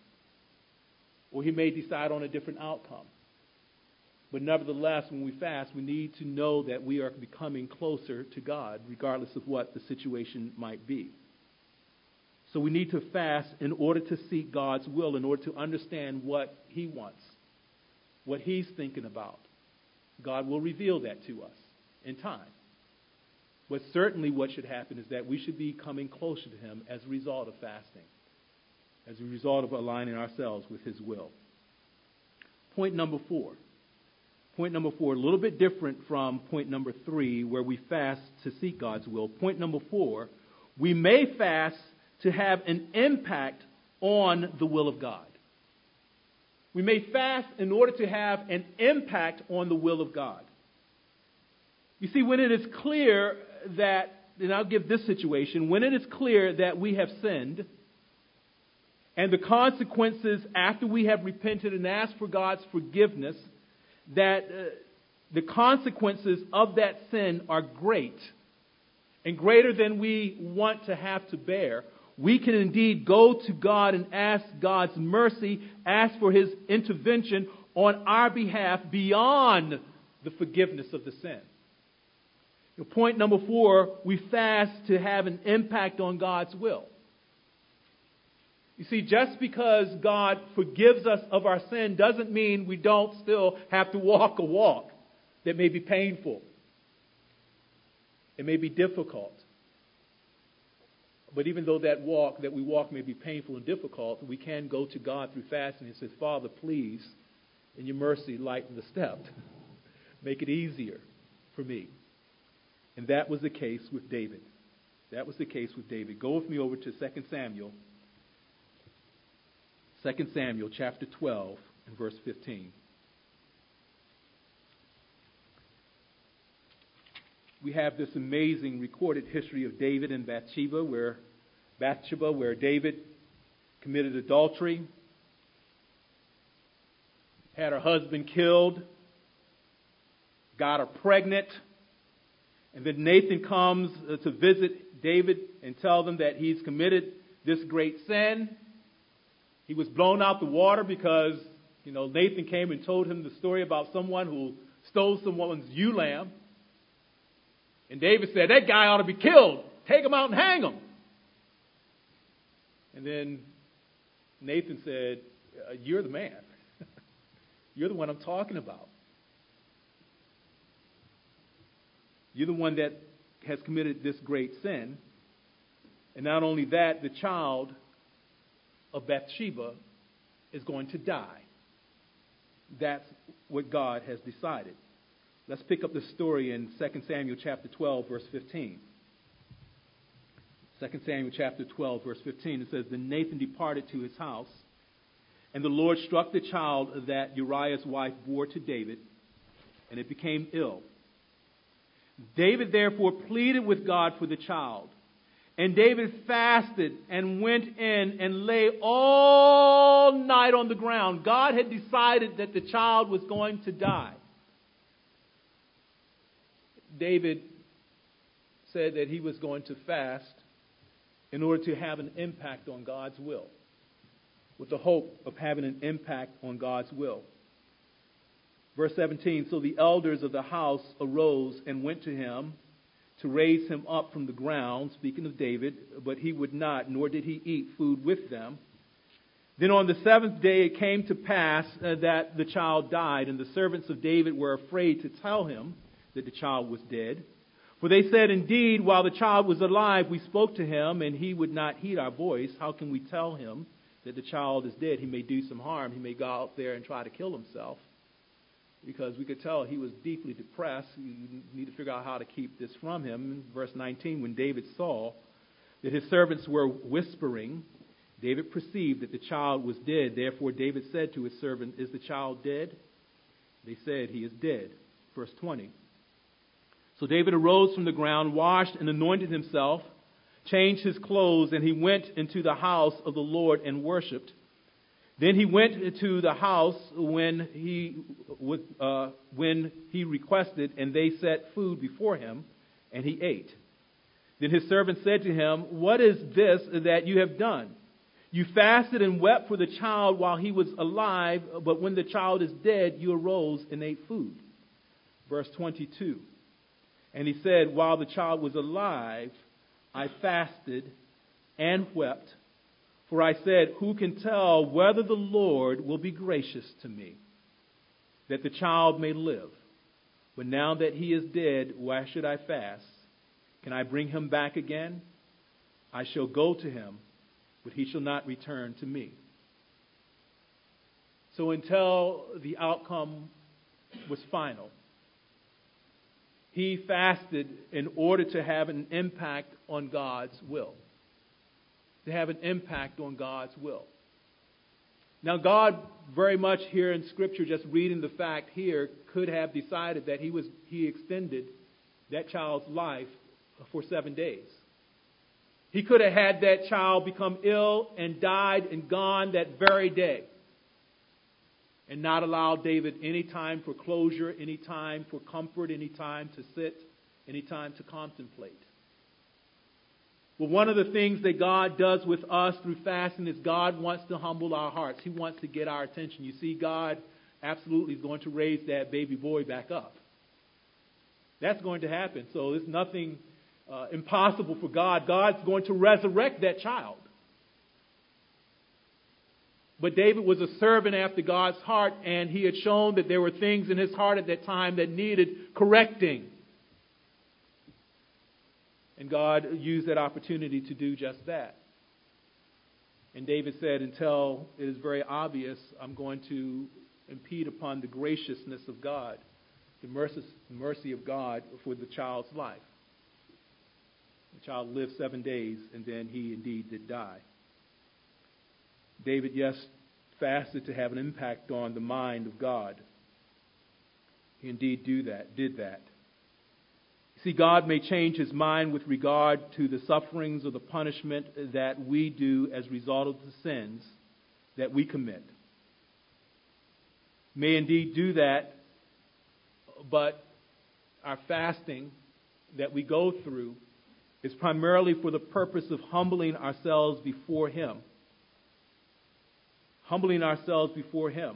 Speaker 2: Or He may decide on a different outcome. But nevertheless, when we fast, we need to know that we are becoming closer to God, regardless of what the situation might be. So we need to fast in order to seek God's will, in order to understand what He wants, what He's thinking about. God will reveal that to us in time. But certainly what should happen is that we should be coming closer to Him as a result of fasting, as a result of aligning ourselves with His will. Point number four. Point number four, a little bit different from point number three, where we fast to seek God's will. Point number four, we may fast to have an impact on the will of God. We may fast in order to have an impact on the will of God. You see, when it is clear that, and I'll give this situation, when it is clear that we have sinned, and the consequences after we have repented and asked for God's forgiveness, that uh, the consequences of that sin are great, and greater than we want to have to bear, we can indeed go to God and ask God's mercy, ask for His intervention on our behalf beyond the forgiveness of the sin. Point number four, we fast to have an impact on God's will. You see, just because God forgives us of our sin doesn't mean we don't still have to walk a walk that may be painful. It may be difficult. But even though that walk that we walk may be painful and difficult, we can go to God through fasting and say, Father, please, in your mercy, lighten the step. Make it easier for me. And that was the case with David. That was the case with David. Go with me over to Second Samuel. Second Samuel chapter twelve and verse fifteen. We have this amazing recorded history of David and Bathsheba, where Bathsheba, where David committed adultery, had her husband killed, got her pregnant, and then Nathan comes to visit David and tell them that he's committed this great sin. He was blown out the water because, you know, Nathan came and told him the story about someone who stole someone's ewe lamb. And David said, that guy ought to be killed. Take him out and hang him. And then Nathan said, you're the man. You're the one I'm talking about. You're the one that has committed this great sin. And not only that, the child of Bathsheba is going to die. That's what God has decided. Let's pick up the story in Second Samuel chapter twelve, verse fifteen. Second Samuel chapter twelve, verse fifteen. It says, Then Nathan departed to his house, and the Lord struck the child that Uriah's wife bore to David, and it became ill. David therefore pleaded with God for the child. And David fasted and went in and lay all night on the ground. God had decided that the child was going to die. David said that he was going to fast in order to have an impact on God's will, with the hope of having an impact on God's will. Verse seventeen, so the elders of the house arose and went to him to raise him up from the ground, speaking of David, but he would not, nor did he eat food with them. Then on the seventh day it came to pass uh, that the child died, and the servants of David were afraid to tell him that the child was dead. For they said, indeed, while the child was alive, we spoke to him, and he would not heed our voice. How can we tell him that the child is dead? He may do some harm. He may go out there and try to kill himself. Because we could tell he was deeply depressed. You need to figure out how to keep this from him. Verse nineteen, when David saw that his servants were whispering, David perceived that the child was dead. Therefore David said to his servant, is the child dead? They said, he is dead. Verse twenty. So David arose from the ground, washed and anointed himself, changed his clothes, and he went into the house of the Lord and worshipped. Then he went to the house when he uh, when he requested, and they set food before him, and he ate. Then his servant said to him, what is this that you have done? You fasted and wept for the child while he was alive, but when the child is dead, you arose and ate food. Verse twenty-two. And he said, while the child was alive, I fasted and wept. For I said, who can tell whether the Lord will be gracious to me, that the child may live? But now that he is dead, why should I fast? Can I bring him back again? I shall go to him, but he shall not return to me. So until the outcome was final, he fasted in order to have an impact on God's will. To have an impact on God's will. Now, God very much here in Scripture, just reading the fact here, could have decided that he was he extended that child's life for seven days. He could have had that child become ill and died and gone that very day, and not allowed David any time for closure, any time for comfort, any time to sit, any time to contemplate. Well, one of the things that God does with us through fasting is God wants to humble our hearts. He wants to get our attention. You see, God absolutely is going to raise that baby boy back up. That's going to happen. So there's nothing uh, impossible for God. God's going to resurrect that child. But David was a servant after God's heart, and he had shown that there were things in his heart at that time that needed correcting. And God used that opportunity to do just that. And David said, until it is very obvious, I'm going to impede upon the graciousness of God, the mercy of God for the child's life. The child lived seven days, and then he indeed did die. David, yes, fasted to have an impact on the mind of God. He indeed do that, did that. See, God may change his mind with regard to the sufferings or the punishment that we do as a result of the sins that we commit. May indeed do that, but our fasting that we go through is primarily for the purpose of humbling ourselves before him. Humbling ourselves before him.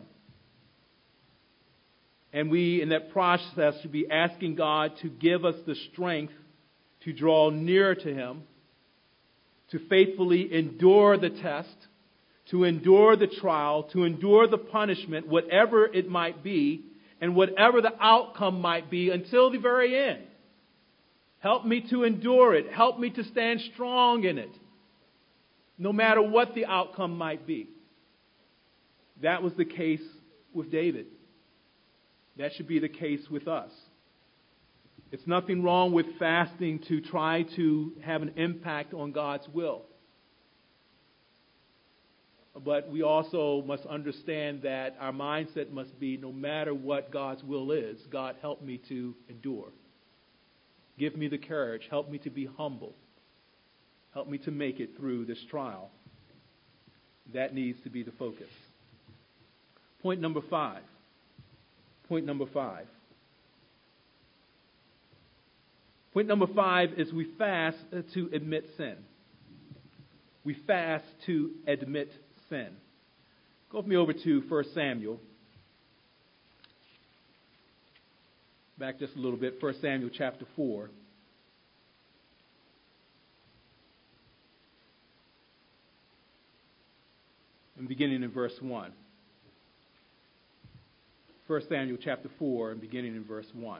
Speaker 2: And we, in that process, should be asking God to give us the strength to draw nearer to him, to faithfully endure the test, to endure the trial, to endure the punishment, whatever it might be, and whatever the outcome might be, until the very end. Help me to endure it. Help me to stand strong in it, no matter what the outcome might be. That was the case with David. That should be the case with us. It's nothing wrong with fasting to try to have an impact on God's will. But we also must understand that our mindset must be, no matter what God's will is, God, help me to endure. Give me the courage. Help me to be humble. Help me to make it through this trial. That needs to be the focus. Point number five. Point number five. Point number five is we fast to admit sin. We fast to admit sin. Go with me over to First Samuel. Back just a little bit. First Samuel chapter four. And beginning in verse one. First Samuel chapter four and beginning in verse one.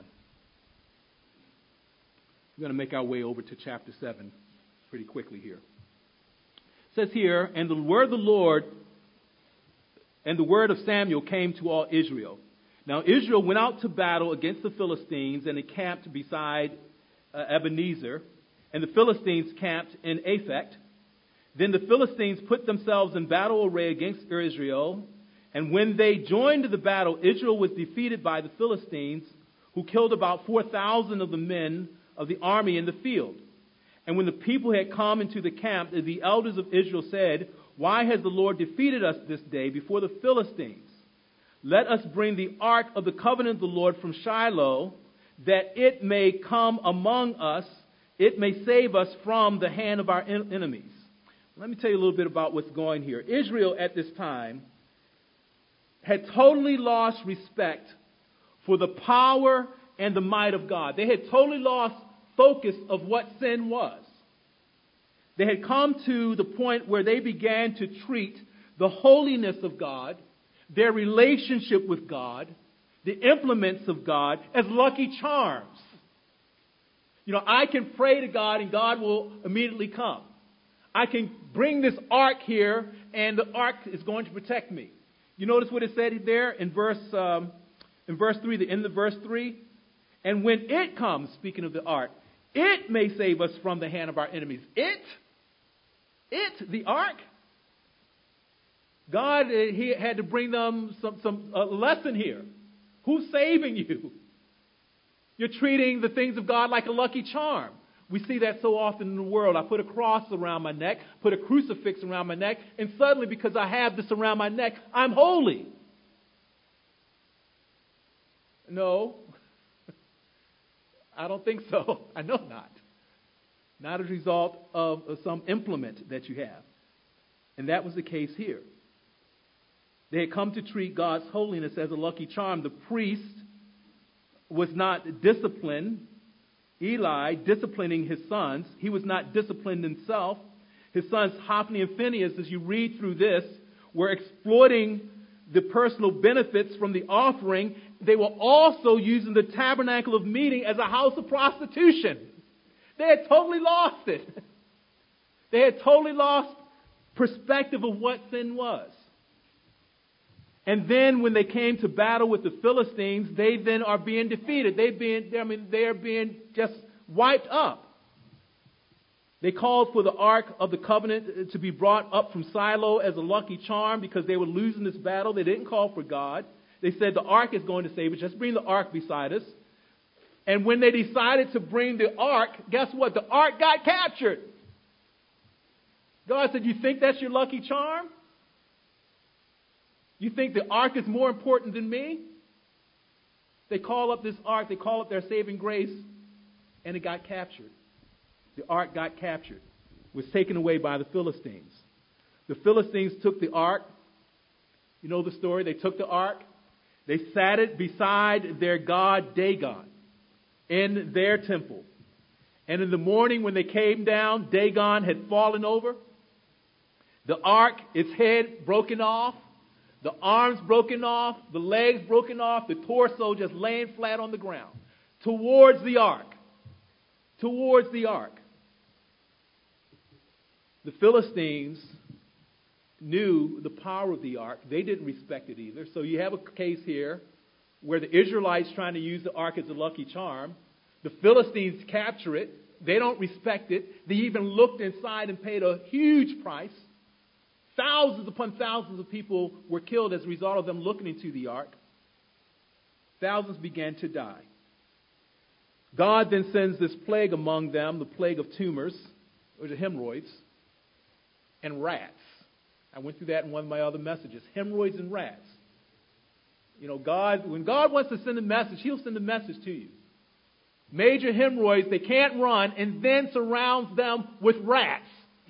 Speaker 2: We're going to make our way over to chapter seven pretty quickly here. It says here, and the word of the Lord and the word of Samuel came to all Israel. Now Israel went out to battle against the Philistines and encamped beside uh, Ebenezer, and the Philistines camped in Aphek. Then the Philistines put themselves in battle array against Israel, and when they joined the battle, Israel was defeated by the Philistines, who killed about four thousand of the men of the army in the field. And when the people had come into the camp, the elders of Israel said, "Why has the Lord defeated us this day before the Philistines? Let us bring the ark of the covenant of the Lord from Shiloh, that it may come among us, it may save us from the hand of our en- enemies." Let me tell you a little bit about what's going here. Israel at this time had totally lost respect for the power and the might of God. They had totally lost focus of what sin was. They had come to the point where they began to treat the holiness of God, their relationship with God, the implements of God, as lucky charms. You know, I can pray to God and God will immediately come. I can bring this ark here and the ark is going to protect me. You notice what it said there in verse um, in verse three, the end of verse three? And when it comes, speaking of the ark, it may save us from the hand of our enemies. It? It, the ark? God, uh, he had to bring them some, some uh, lesson here. Who's saving you? You're treating the things of God like a lucky charm. We see that so often in the world. I put a cross around my neck, put a crucifix around my neck, and suddenly because I have this around my neck, I'm holy. No, I don't think so. I know not. Not as a result of some implement that you have. And that was the case here. They had come to treat God's holiness as a lucky charm. The priest was not disciplined. Eli disciplining his sons. He was not disciplined himself. His sons Hophni and Phinehas, as you read through this, were exploiting the personal benefits from the offering. They were also using the tabernacle of meeting as a house of prostitution. They had totally lost it. They had totally lost perspective of what sin was. And then when they came to battle with the Philistines, they then are being defeated. They've been, I mean, they are being just wiped up. They called for the Ark of the Covenant to be brought up from Shiloh as a lucky charm because they were losing this battle. They didn't call for God. They said the Ark is going to save us. Just bring the Ark beside us. And when they decided to bring the Ark, guess what? The Ark got captured. God said, "You think that's your lucky charm? You think the ark is more important than me?" They call up this ark, they call up their saving grace, and it got captured. The ark got captured, was taken away by the Philistines. The Philistines took the ark. You know the story. They took the ark. They sat it beside their god Dagon in their temple. And in the morning when they came down, Dagon had fallen over. The ark, its head broken off. The arms broken off, the legs broken off, the torso just laying flat on the ground. Towards the ark. Towards the ark. The Philistines knew the power of the ark. They didn't respect it either. So you have a case here where the Israelites trying to use the ark as a lucky charm. The Philistines capture it. They don't respect it. They even looked inside and paid a huge price. thousands upon thousands of people were killed as a result of them looking into the ark. Thousands began to die. God then sends this plague among them, the plague of tumors, or the hemorrhoids, and rats. I went through that in one of my other messages. Hemorrhoids and rats. You know, God, when God wants to send a message, He'll send a message to you. Major hemorrhoids, they can't run, and then surrounds them with rats.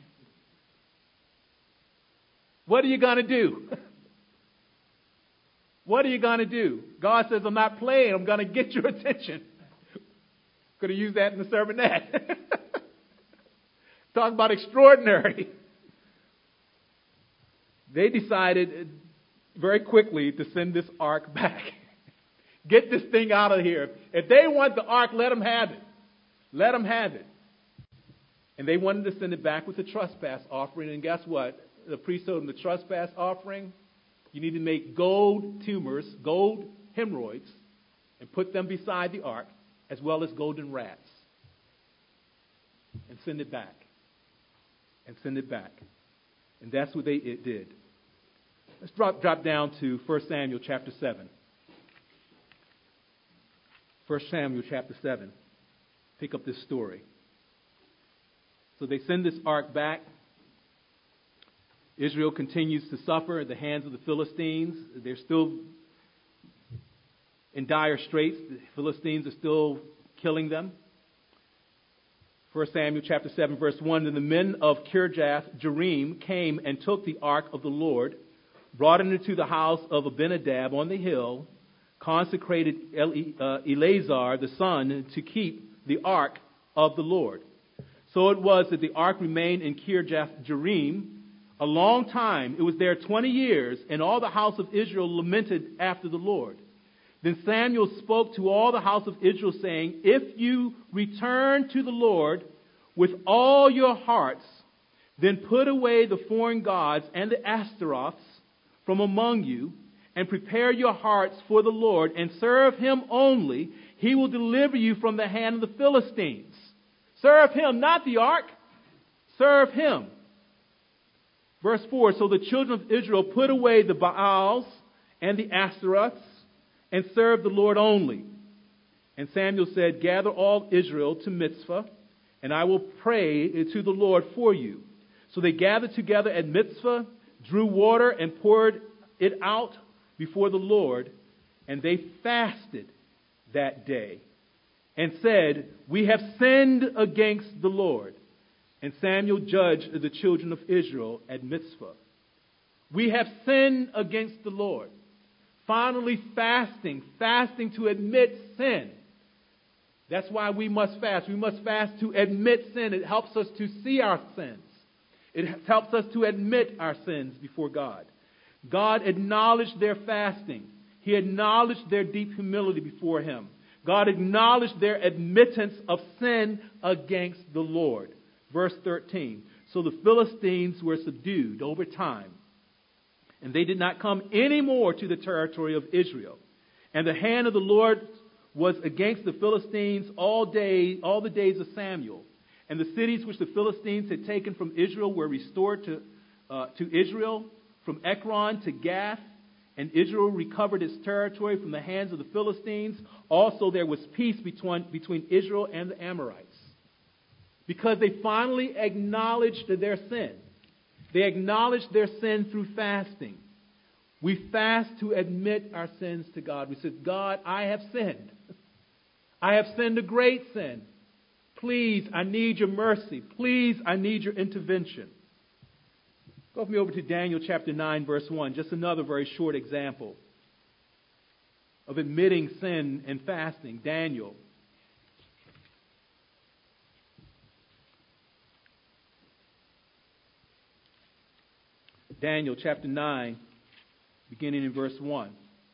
Speaker 2: What are you going to do? What are you going to do? God says, I'm not playing. I'm going to get your attention. Going to use that in the sermonette. Talk about extraordinary. They decided very quickly to send this ark back. Get this thing out of here. If they want the ark, let them have it. Let them have it. And they wanted to send it back with a trespass offering. And guess what? The priest told them the trespass offering, you need to make gold tumors, gold hemorrhoids, and put them beside the ark, as well as golden rats. And send it back. And send it back. And that's what they it did. Let's drop, drop down to First Samuel chapter seven. First Samuel chapter seven. Pick up this story. So they send this ark back. Israel continues to suffer at the hands of the Philistines. They're still in dire straits. The Philistines are still killing them. First Samuel chapter seven, verse one. And the men of Kirjath Jearim came and took the ark of the Lord, brought it into the house of Abinadab on the hill, consecrated Eleazar the son to keep the ark of the Lord. So it was that the ark remained in Kirjath Jearim a long time. It was there twenty years, and all the house of Israel lamented after the Lord. Then Samuel spoke to all the house of Israel, saying, if you return to the Lord with all your hearts, then put away the foreign gods and the Ashtaroths from among you, and prepare your hearts for the Lord, and serve Him only. He will deliver you from the hand of the Philistines. Serve Him, not the ark. Serve Him. Verse four, so the children of Israel put away the Baals and the Ashtaroths, and served the Lord only. And Samuel said, gather all Israel to Mizpah, and I will pray to the Lord for you. So they gathered together at Mizpah, drew water, and poured it out before the Lord, and they fasted that day, and said, we have sinned against the Lord. And Samuel judged the children of Israel at Mizpah. We have sinned against the Lord. Finally, fasting, fasting to admit sin. That's why we must fast. We must fast to admit sin. It helps us to see our sins. It helps us to admit our sins before God. God acknowledged their fasting. He acknowledged their deep humility before Him. God acknowledged their admittance of sin against the Lord. Verse thirteen. So the Philistines were subdued over time, and they did not come any more to the territory of Israel. And the hand of the Lord was against the Philistines all day, all the days of Samuel. And the cities which the Philistines had taken from Israel were restored to, uh, to Israel, from Ekron to Gath. And Israel recovered its territory from the hands of the Philistines. Also there was peace between, between Israel and the Amorites, because they finally acknowledged their sin. They acknowledged their sin through fasting. We fast to admit our sins to God. We said, God, I have sinned. I have sinned a great sin. Please, I need your mercy. Please, I need your intervention. Go with me over to Daniel chapter nine, verse one. Just another very short example of admitting sin and fasting. Daniel. Daniel chapter nine, beginning in verse one.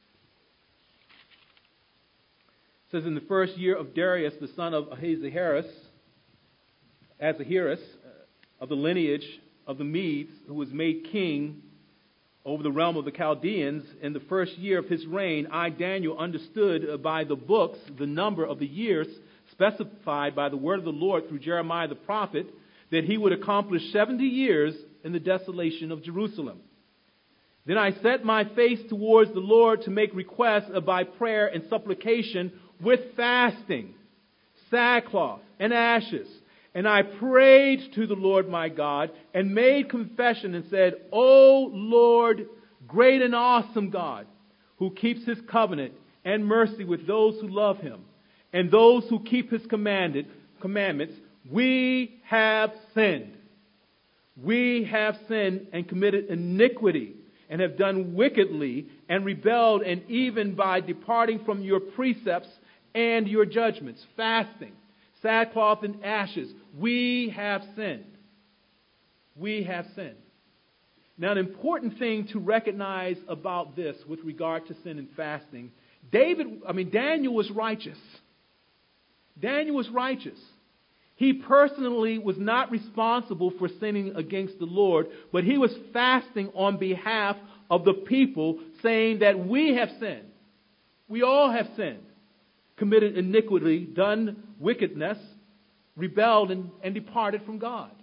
Speaker 2: It says, in the first year of Darius, the son of Ahasuerus, Ahasuerus, of the lineage of the Medes, who was made king over the realm of the Chaldeans, in the first year of his reign, I, Daniel, understood by the books the number of the years specified by the word of the Lord through Jeremiah the prophet, that he would accomplish seventy years in the desolation of Jerusalem. Then I set my face towards the Lord to make requests by prayer and supplication with fasting, sackcloth, and ashes. And I prayed to the Lord my God and made confession and said, O Lord, great and awesome God, who keeps his covenant and mercy with those who love him and those who keep his commanded commandments, we have sinned. We have sinned and committed iniquity and have done wickedly and rebelled, and even by departing from your precepts and your judgments, fasting, sackcloth and ashes, we have sinned. We have sinned. Now, an important thing to recognize about this with regard to sin and fasting, David, I mean, Daniel was righteous. Daniel was righteous. He personally was not responsible for sinning against the Lord, but he was fasting on behalf of the people, saying that we have sinned. We all have sinned, committed iniquity, done wickedness, rebelled, and, and departed from God.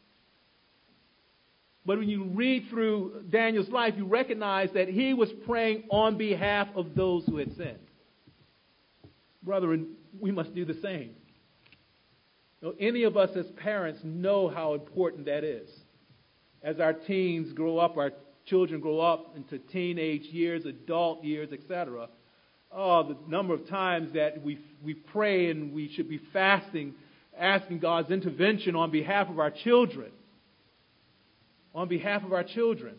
Speaker 2: But when you read through Daniel's life, you recognize that he was praying on behalf of those who had sinned. Brethren, we must do the same. You know, any of us as parents know how important that is. As our teens grow up, our children grow up into teenage years, adult years, et cetera. Oh, the number of times that we we pray and we should be fasting, asking God's intervention on behalf of our children. On behalf of our children.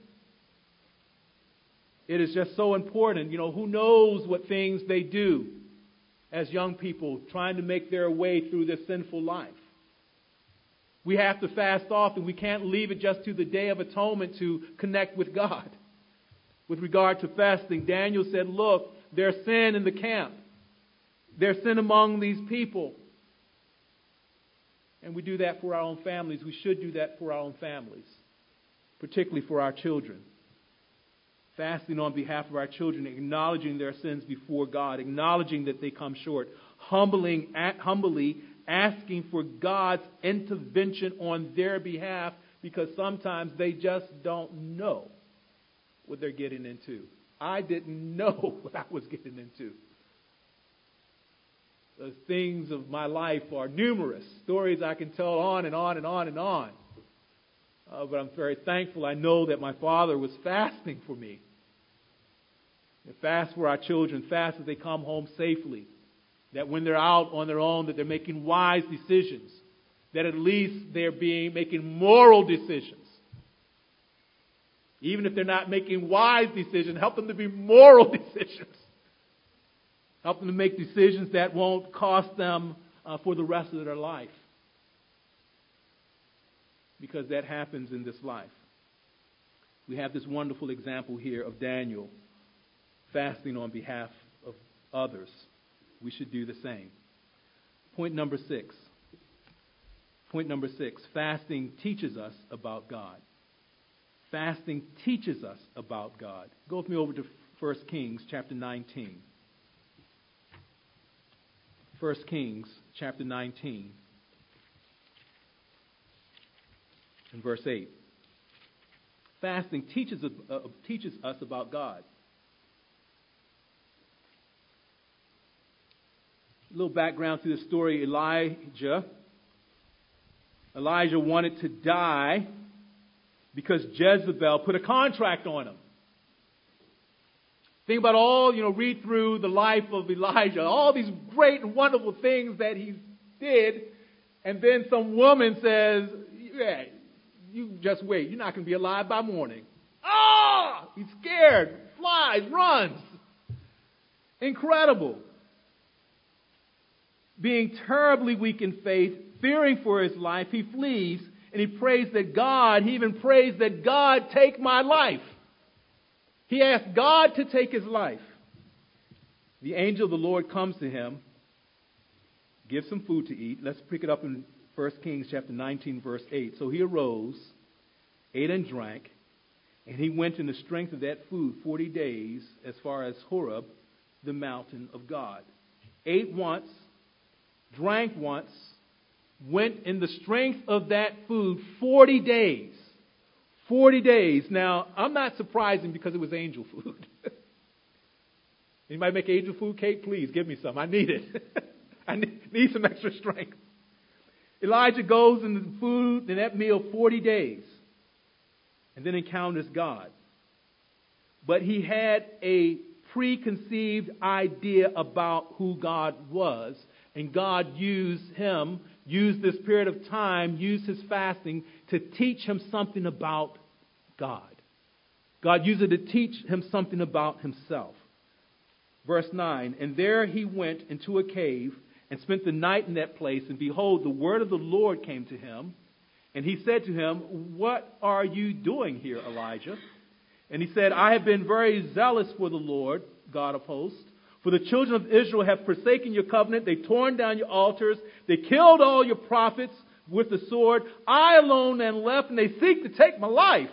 Speaker 2: It is just so important. You know, who knows what things they do as young people trying to make their way through this sinful life. We have to fast often. We can't leave it just to the Day of Atonement to connect with God. With regard to fasting, Daniel said, look, there's sin in the camp. There's sin among these people. And we do that for our own families. We should do that for our own families, particularly for our children. Fasting on behalf of our children, acknowledging their sins before God, acknowledging that they come short, humbling, humbly asking for God's intervention on their behalf, because sometimes they just don't know what they're getting into. I didn't know what I was getting into. The things of my life are numerous, stories I can tell on and on and on and on. Uh, but I'm very thankful. I know that my Father was fasting for me. And fast for our children, fast as they come home safely. That when they're out on their own, that they're making wise decisions. That at least they're being making moral decisions. Even if they're not making wise decisions, help them to be moral decisions. Help them to make decisions that won't cost them uh, for the rest of their life. Because that happens in this life. We have this wonderful example here of Daniel fasting on behalf of others. We should do the same. Point number six. Point number six. Fasting teaches us about God. Fasting teaches us about God. Go with me over to First Kings chapter nineteen. First Kings chapter nineteen. In verse eight. Fasting teaches, uh, teaches us about God. A little background to the story. Elijah. Elijah wanted to die because Jezebel put a contract on him. Think about all, you know, read through the life of Elijah, all these great and wonderful things that he did, and then some woman says, yeah, you just wait. You're not going to be alive by morning. Ah! He's scared. Flies, runs. Incredible. Being terribly weak in faith, fearing for his life, he flees and he prays that God, he even prays that God take my life. He asked God to take his life. The angel of the Lord comes to him, gives him food to eat. Let's pick it up in First Kings chapter nineteen, verse eight. So he arose, ate and drank, and he went in the strength of that food forty days as far as Horeb, the mountain of God. Ate once, drank once, went in the strength of that food forty days. forty days. Now, I'm not surprising because it was angel food. Anybody make angel food cake? Please give me some. I need it. I need some extra strength. Elijah goes in the food in that meal forty days and then encounters God. But he had a preconceived idea about who God was. And God used him, used this period of time, used his fasting to teach him something about God. God used it to teach him something about himself. Verse nine, and there he went into a cave and spent the night in that place. And behold, the word of the Lord came to him. And he said to him, what are you doing here, Elijah? And he said, I have been very zealous for the Lord, God of hosts. For the children of Israel have forsaken your covenant. They've torn down your altars. They killed all your prophets with the sword. I alone am left, and they seek to take my life.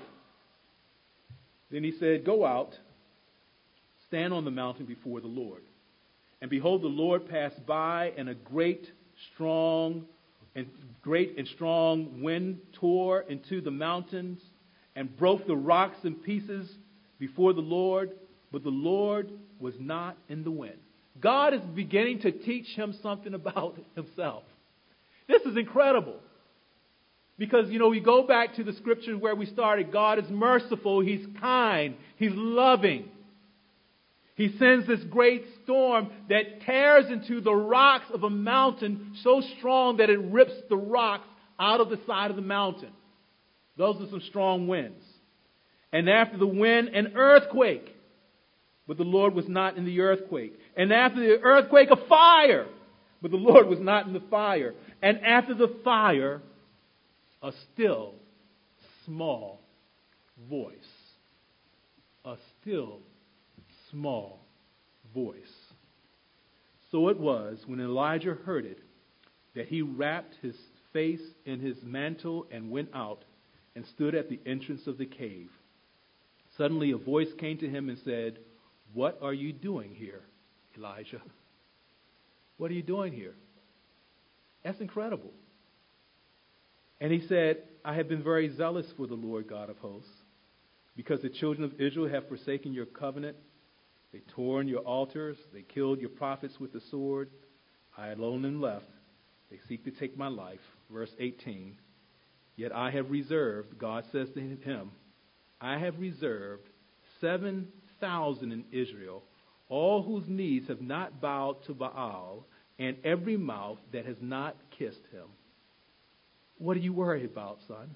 Speaker 2: Then he said, go out, stand on the mountain before the Lord. And behold, the Lord passed by, and a great, strong, and great and strong wind tore into the mountains and broke the rocks in pieces before the Lord. But the Lord was not in the wind. God is beginning to teach him something about himself. This is incredible. Because, you know, we go back to the scriptures where we started. God is merciful. He's kind. He's loving. He sends this great storm that tears into the rocks of a mountain so strong that it rips the rocks out of the side of the mountain. Those are some strong winds. And after the wind, an earthquake. But the Lord was not in the earthquake. And after the earthquake, a fire. But the Lord was not in the fire. And after the fire, a still, small voice. A still, small voice. So it was, when Elijah heard it, that he wrapped his face in his mantle and went out and stood at the entrance of the cave. Suddenly a voice came to him and said, what are you doing here, Elijah? What are you doing here? That's incredible. And he said, I have been very zealous for the Lord God of hosts, because the children of Israel have forsaken your covenant. They torn your altars. They killed your prophets with the sword. I alone am left. They seek to take my life. Verse eighteen. Yet I have reserved, God says to him, I have reserved seven thousand in Israel, all whose knees have not bowed to Baal, and every mouth that has not kissed him. What are you worried about, son?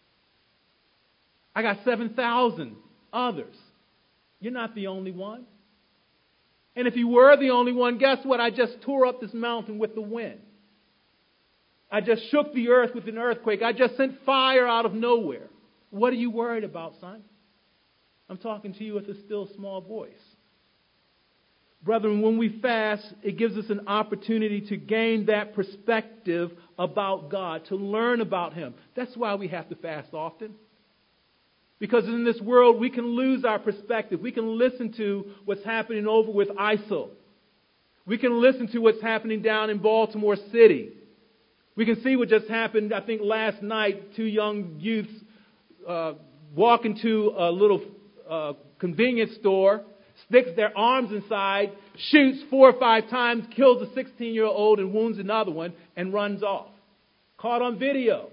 Speaker 2: I got seven thousand others. You're not the only one. And if you were the only one, guess what? I just tore up this mountain with the wind. I just shook the earth with an earthquake. I just sent fire out of nowhere. What are you worried about, son? I'm talking to you with a still small voice. Brethren, when we fast, it gives us an opportunity to gain that perspective about God, to learn about Him. That's why we have to fast often. Because in this world, we can lose our perspective. We can listen to what's happening over with ISIL. We can listen to what's happening down in Baltimore City. We can see what just happened, I think, last night. Two young youths uh, walk into a little uh, convenience store, sticks their arms inside, shoots four or five times, kills a sixteen-year-old and wounds another one, and runs off. Caught on video.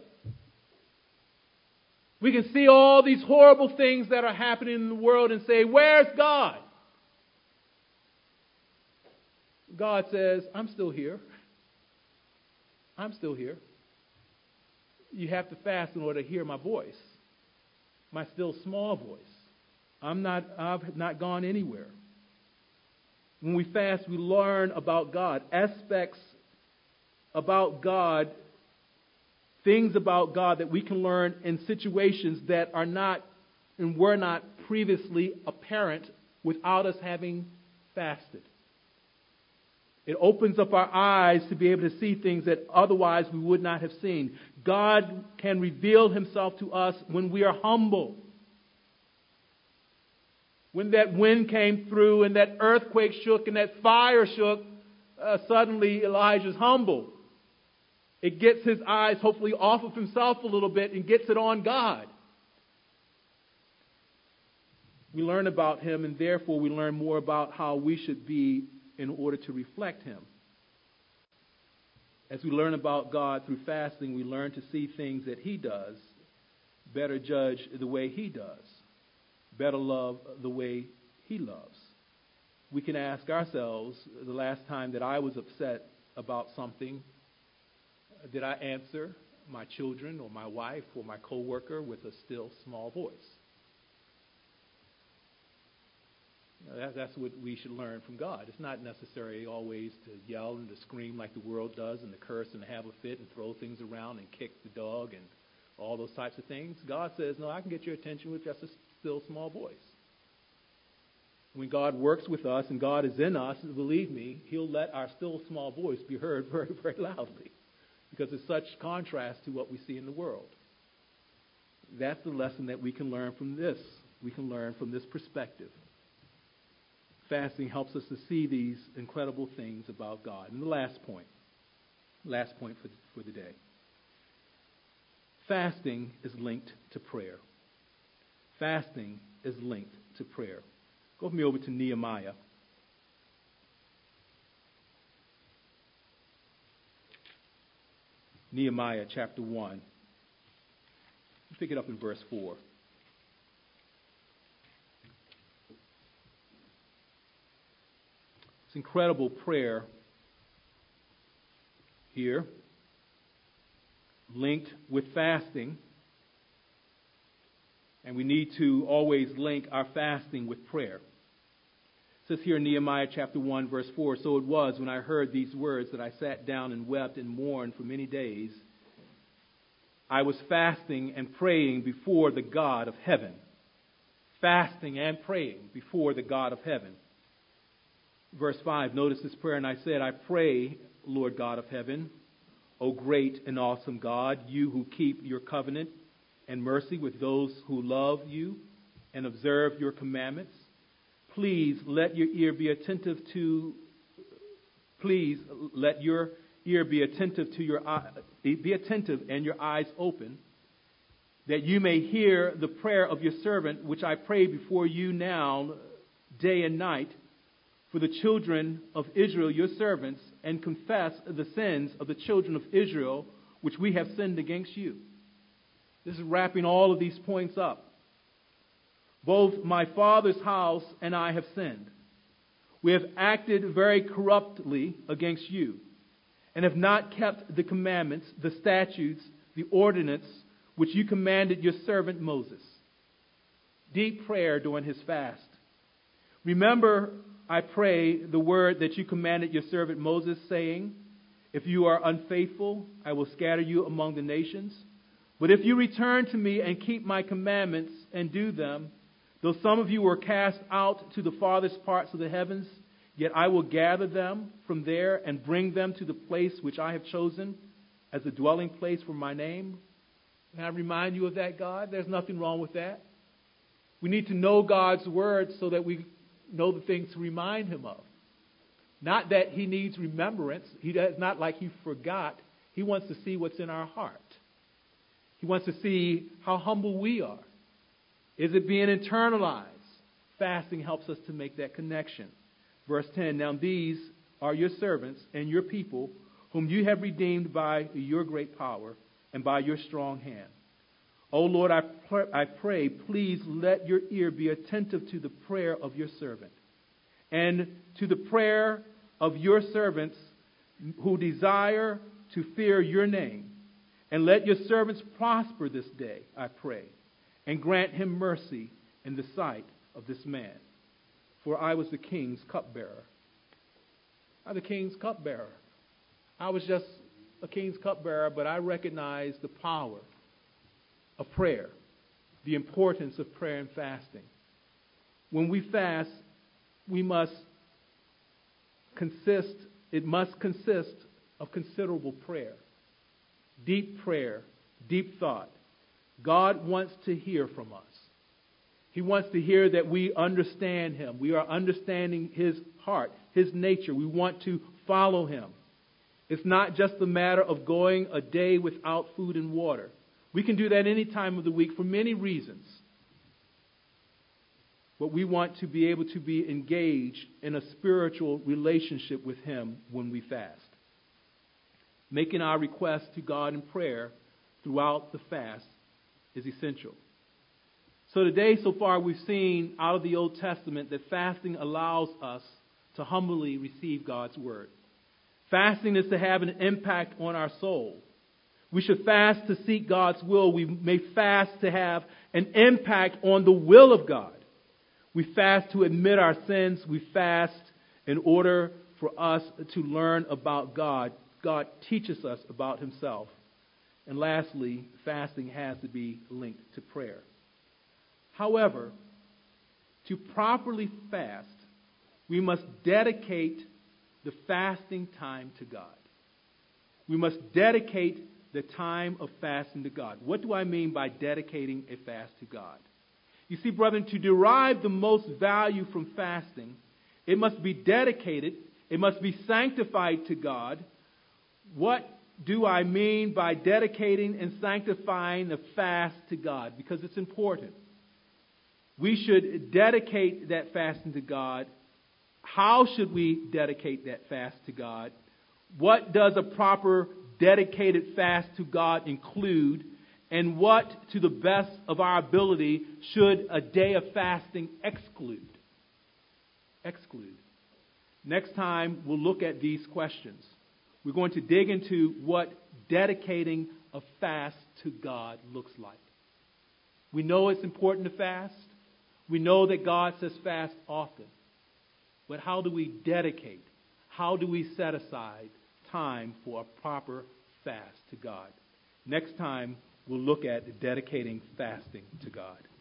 Speaker 2: We can see all these horrible things that are happening in the world and say, where's God? God says, I'm still here. I'm still here. You have to fast in order to hear my voice, my still small voice. I'm not, I've not gone anywhere. When we fast, we learn about God, aspects about God, things about God that we can learn in situations that are not and were not previously apparent without us having fasted. It opens up our eyes to be able to see things that otherwise we would not have seen. God can reveal Himself to us when we are humble. When that wind came through and that earthquake shook and that fire shook, uh, suddenly Elijah's humble. It gets his eyes hopefully off of himself a little bit and gets it on God. We learn about him, and therefore we learn more about how we should be in order to reflect him. As we learn about God through fasting, we learn to see things that he does, better judge the way he does, better love the way he loves. We can ask ourselves, the last time that I was upset about something, did I answer my children or my wife or my coworker with a still small voice? You know, that, that's what we should learn from God. It's not necessary always to yell and to scream like the world does and to curse and to have a fit and throw things around and kick the dog and all those types of things. God says, no, I can get your attention with just a still small voice. When God works with us and God is in us, believe me, he'll let our still small voice be heard very, very loudly, because it's such contrast to what we see in the world. That's the lesson that we can learn from this. We can learn from this perspective. Fasting helps us to see these incredible things about God. And the last point, last point for, for the day. Fasting is linked to prayer. Fasting is linked to prayer. Go with me over to Nehemiah. Nehemiah chapter one. Pick it up in verse four. It's incredible prayer here, linked with fasting. And we need to always link our fasting with prayer. It says here in Nehemiah chapter one, verse four, so it was when I heard these words that I sat down and wept and mourned for many days. I was fasting and praying before the God of heaven. Fasting and praying before the God of heaven. Verse five, notice this prayer, and I said, I pray, Lord God of heaven, O great and awesome God, you who keep your covenant and mercy with those who love you and observe your commandments. Please let your ear be attentive to, please let your ear be attentive to your eye, be attentive and your eyes open, that you may hear the prayer of your servant, which I pray before you now, day and night, for the children of Israel, your servants, and confess the sins of the children of Israel, which we have sinned against you. This is wrapping all of these points up. Both my father's house and I have sinned. We have acted very corruptly against you, and have not kept the commandments, the statutes, the ordinance, which you commanded your servant Moses. Deep prayer during his fast. Remember, I pray, the word that you commanded your servant Moses, saying, if you are unfaithful, I will scatter you among the nations. But if you return to me and keep my commandments and do them, though some of you were cast out to the farthest parts of the heavens, yet I will gather them from there and bring them to the place which I have chosen as a dwelling place for my name. And I remind you of that, God. There's nothing wrong with that. We need to know God's word so that we know the things to remind him of. Not that he needs remembrance. He does not like he forgot. He wants to see what's in our heart. He wants to see how humble we are. Is it being internalized? Fasting helps us to make that connection. Verse ten, now these are your servants and your people, whom you have redeemed by your great power and by your strong hand. O Lord, I, pr- I pray, please let your ear be attentive to the prayer of your servant and to the prayer of your servants who desire to fear your name. And let your servants prosper this day, I pray, and grant him mercy in the sight of this man. For I was the king's cupbearer. I'm the king's cupbearer. I was just a king's cupbearer, but I recognize the power of prayer, the importance of prayer and fasting. When we fast, we must consist, it must consist of considerable prayer, deep prayer, deep thought. God wants to hear from us. He wants to hear that we understand him. We are understanding his heart, his nature. We want to follow him. It's not just the matter of going a day without food and water. We can do that any time of the week for many reasons. but we want to be able to be engaged in a spiritual relationship with Him when we fast. Making our requests to God in prayer throughout the fast is essential. So today, so far, we've seen out of the Old Testament that fasting allows us to humbly receive God's Word. Fasting is to have an impact on our soul. We should fast to seek God's will. We may fast to have an impact on the will of God. We fast to admit our sins. We fast in order for us to learn about God. God teaches us about Himself. And lastly, fasting has to be linked to prayer. However, to properly fast, we must dedicate the fasting time to God. We must dedicate the time of fasting to God. What do I mean by dedicating a fast to God? You see, brethren, to derive the most value from fasting, it must be dedicated, it must be sanctified to God. What do I mean by dedicating and sanctifying the fast to God? Because it's important. We should dedicate that fasting to God. How should we dedicate that fast to God? What does a proper dedicated fast to God include? And what, to the best of our ability, should a day of fasting exclude? Exclude. Next time, we'll look at these questions. We're going to dig into what dedicating a fast to God looks like. We know it's important to fast. We know that God says fast often. But how do we dedicate? How do we set aside time for a proper fast to God? Next time, we'll look at dedicating fasting to God.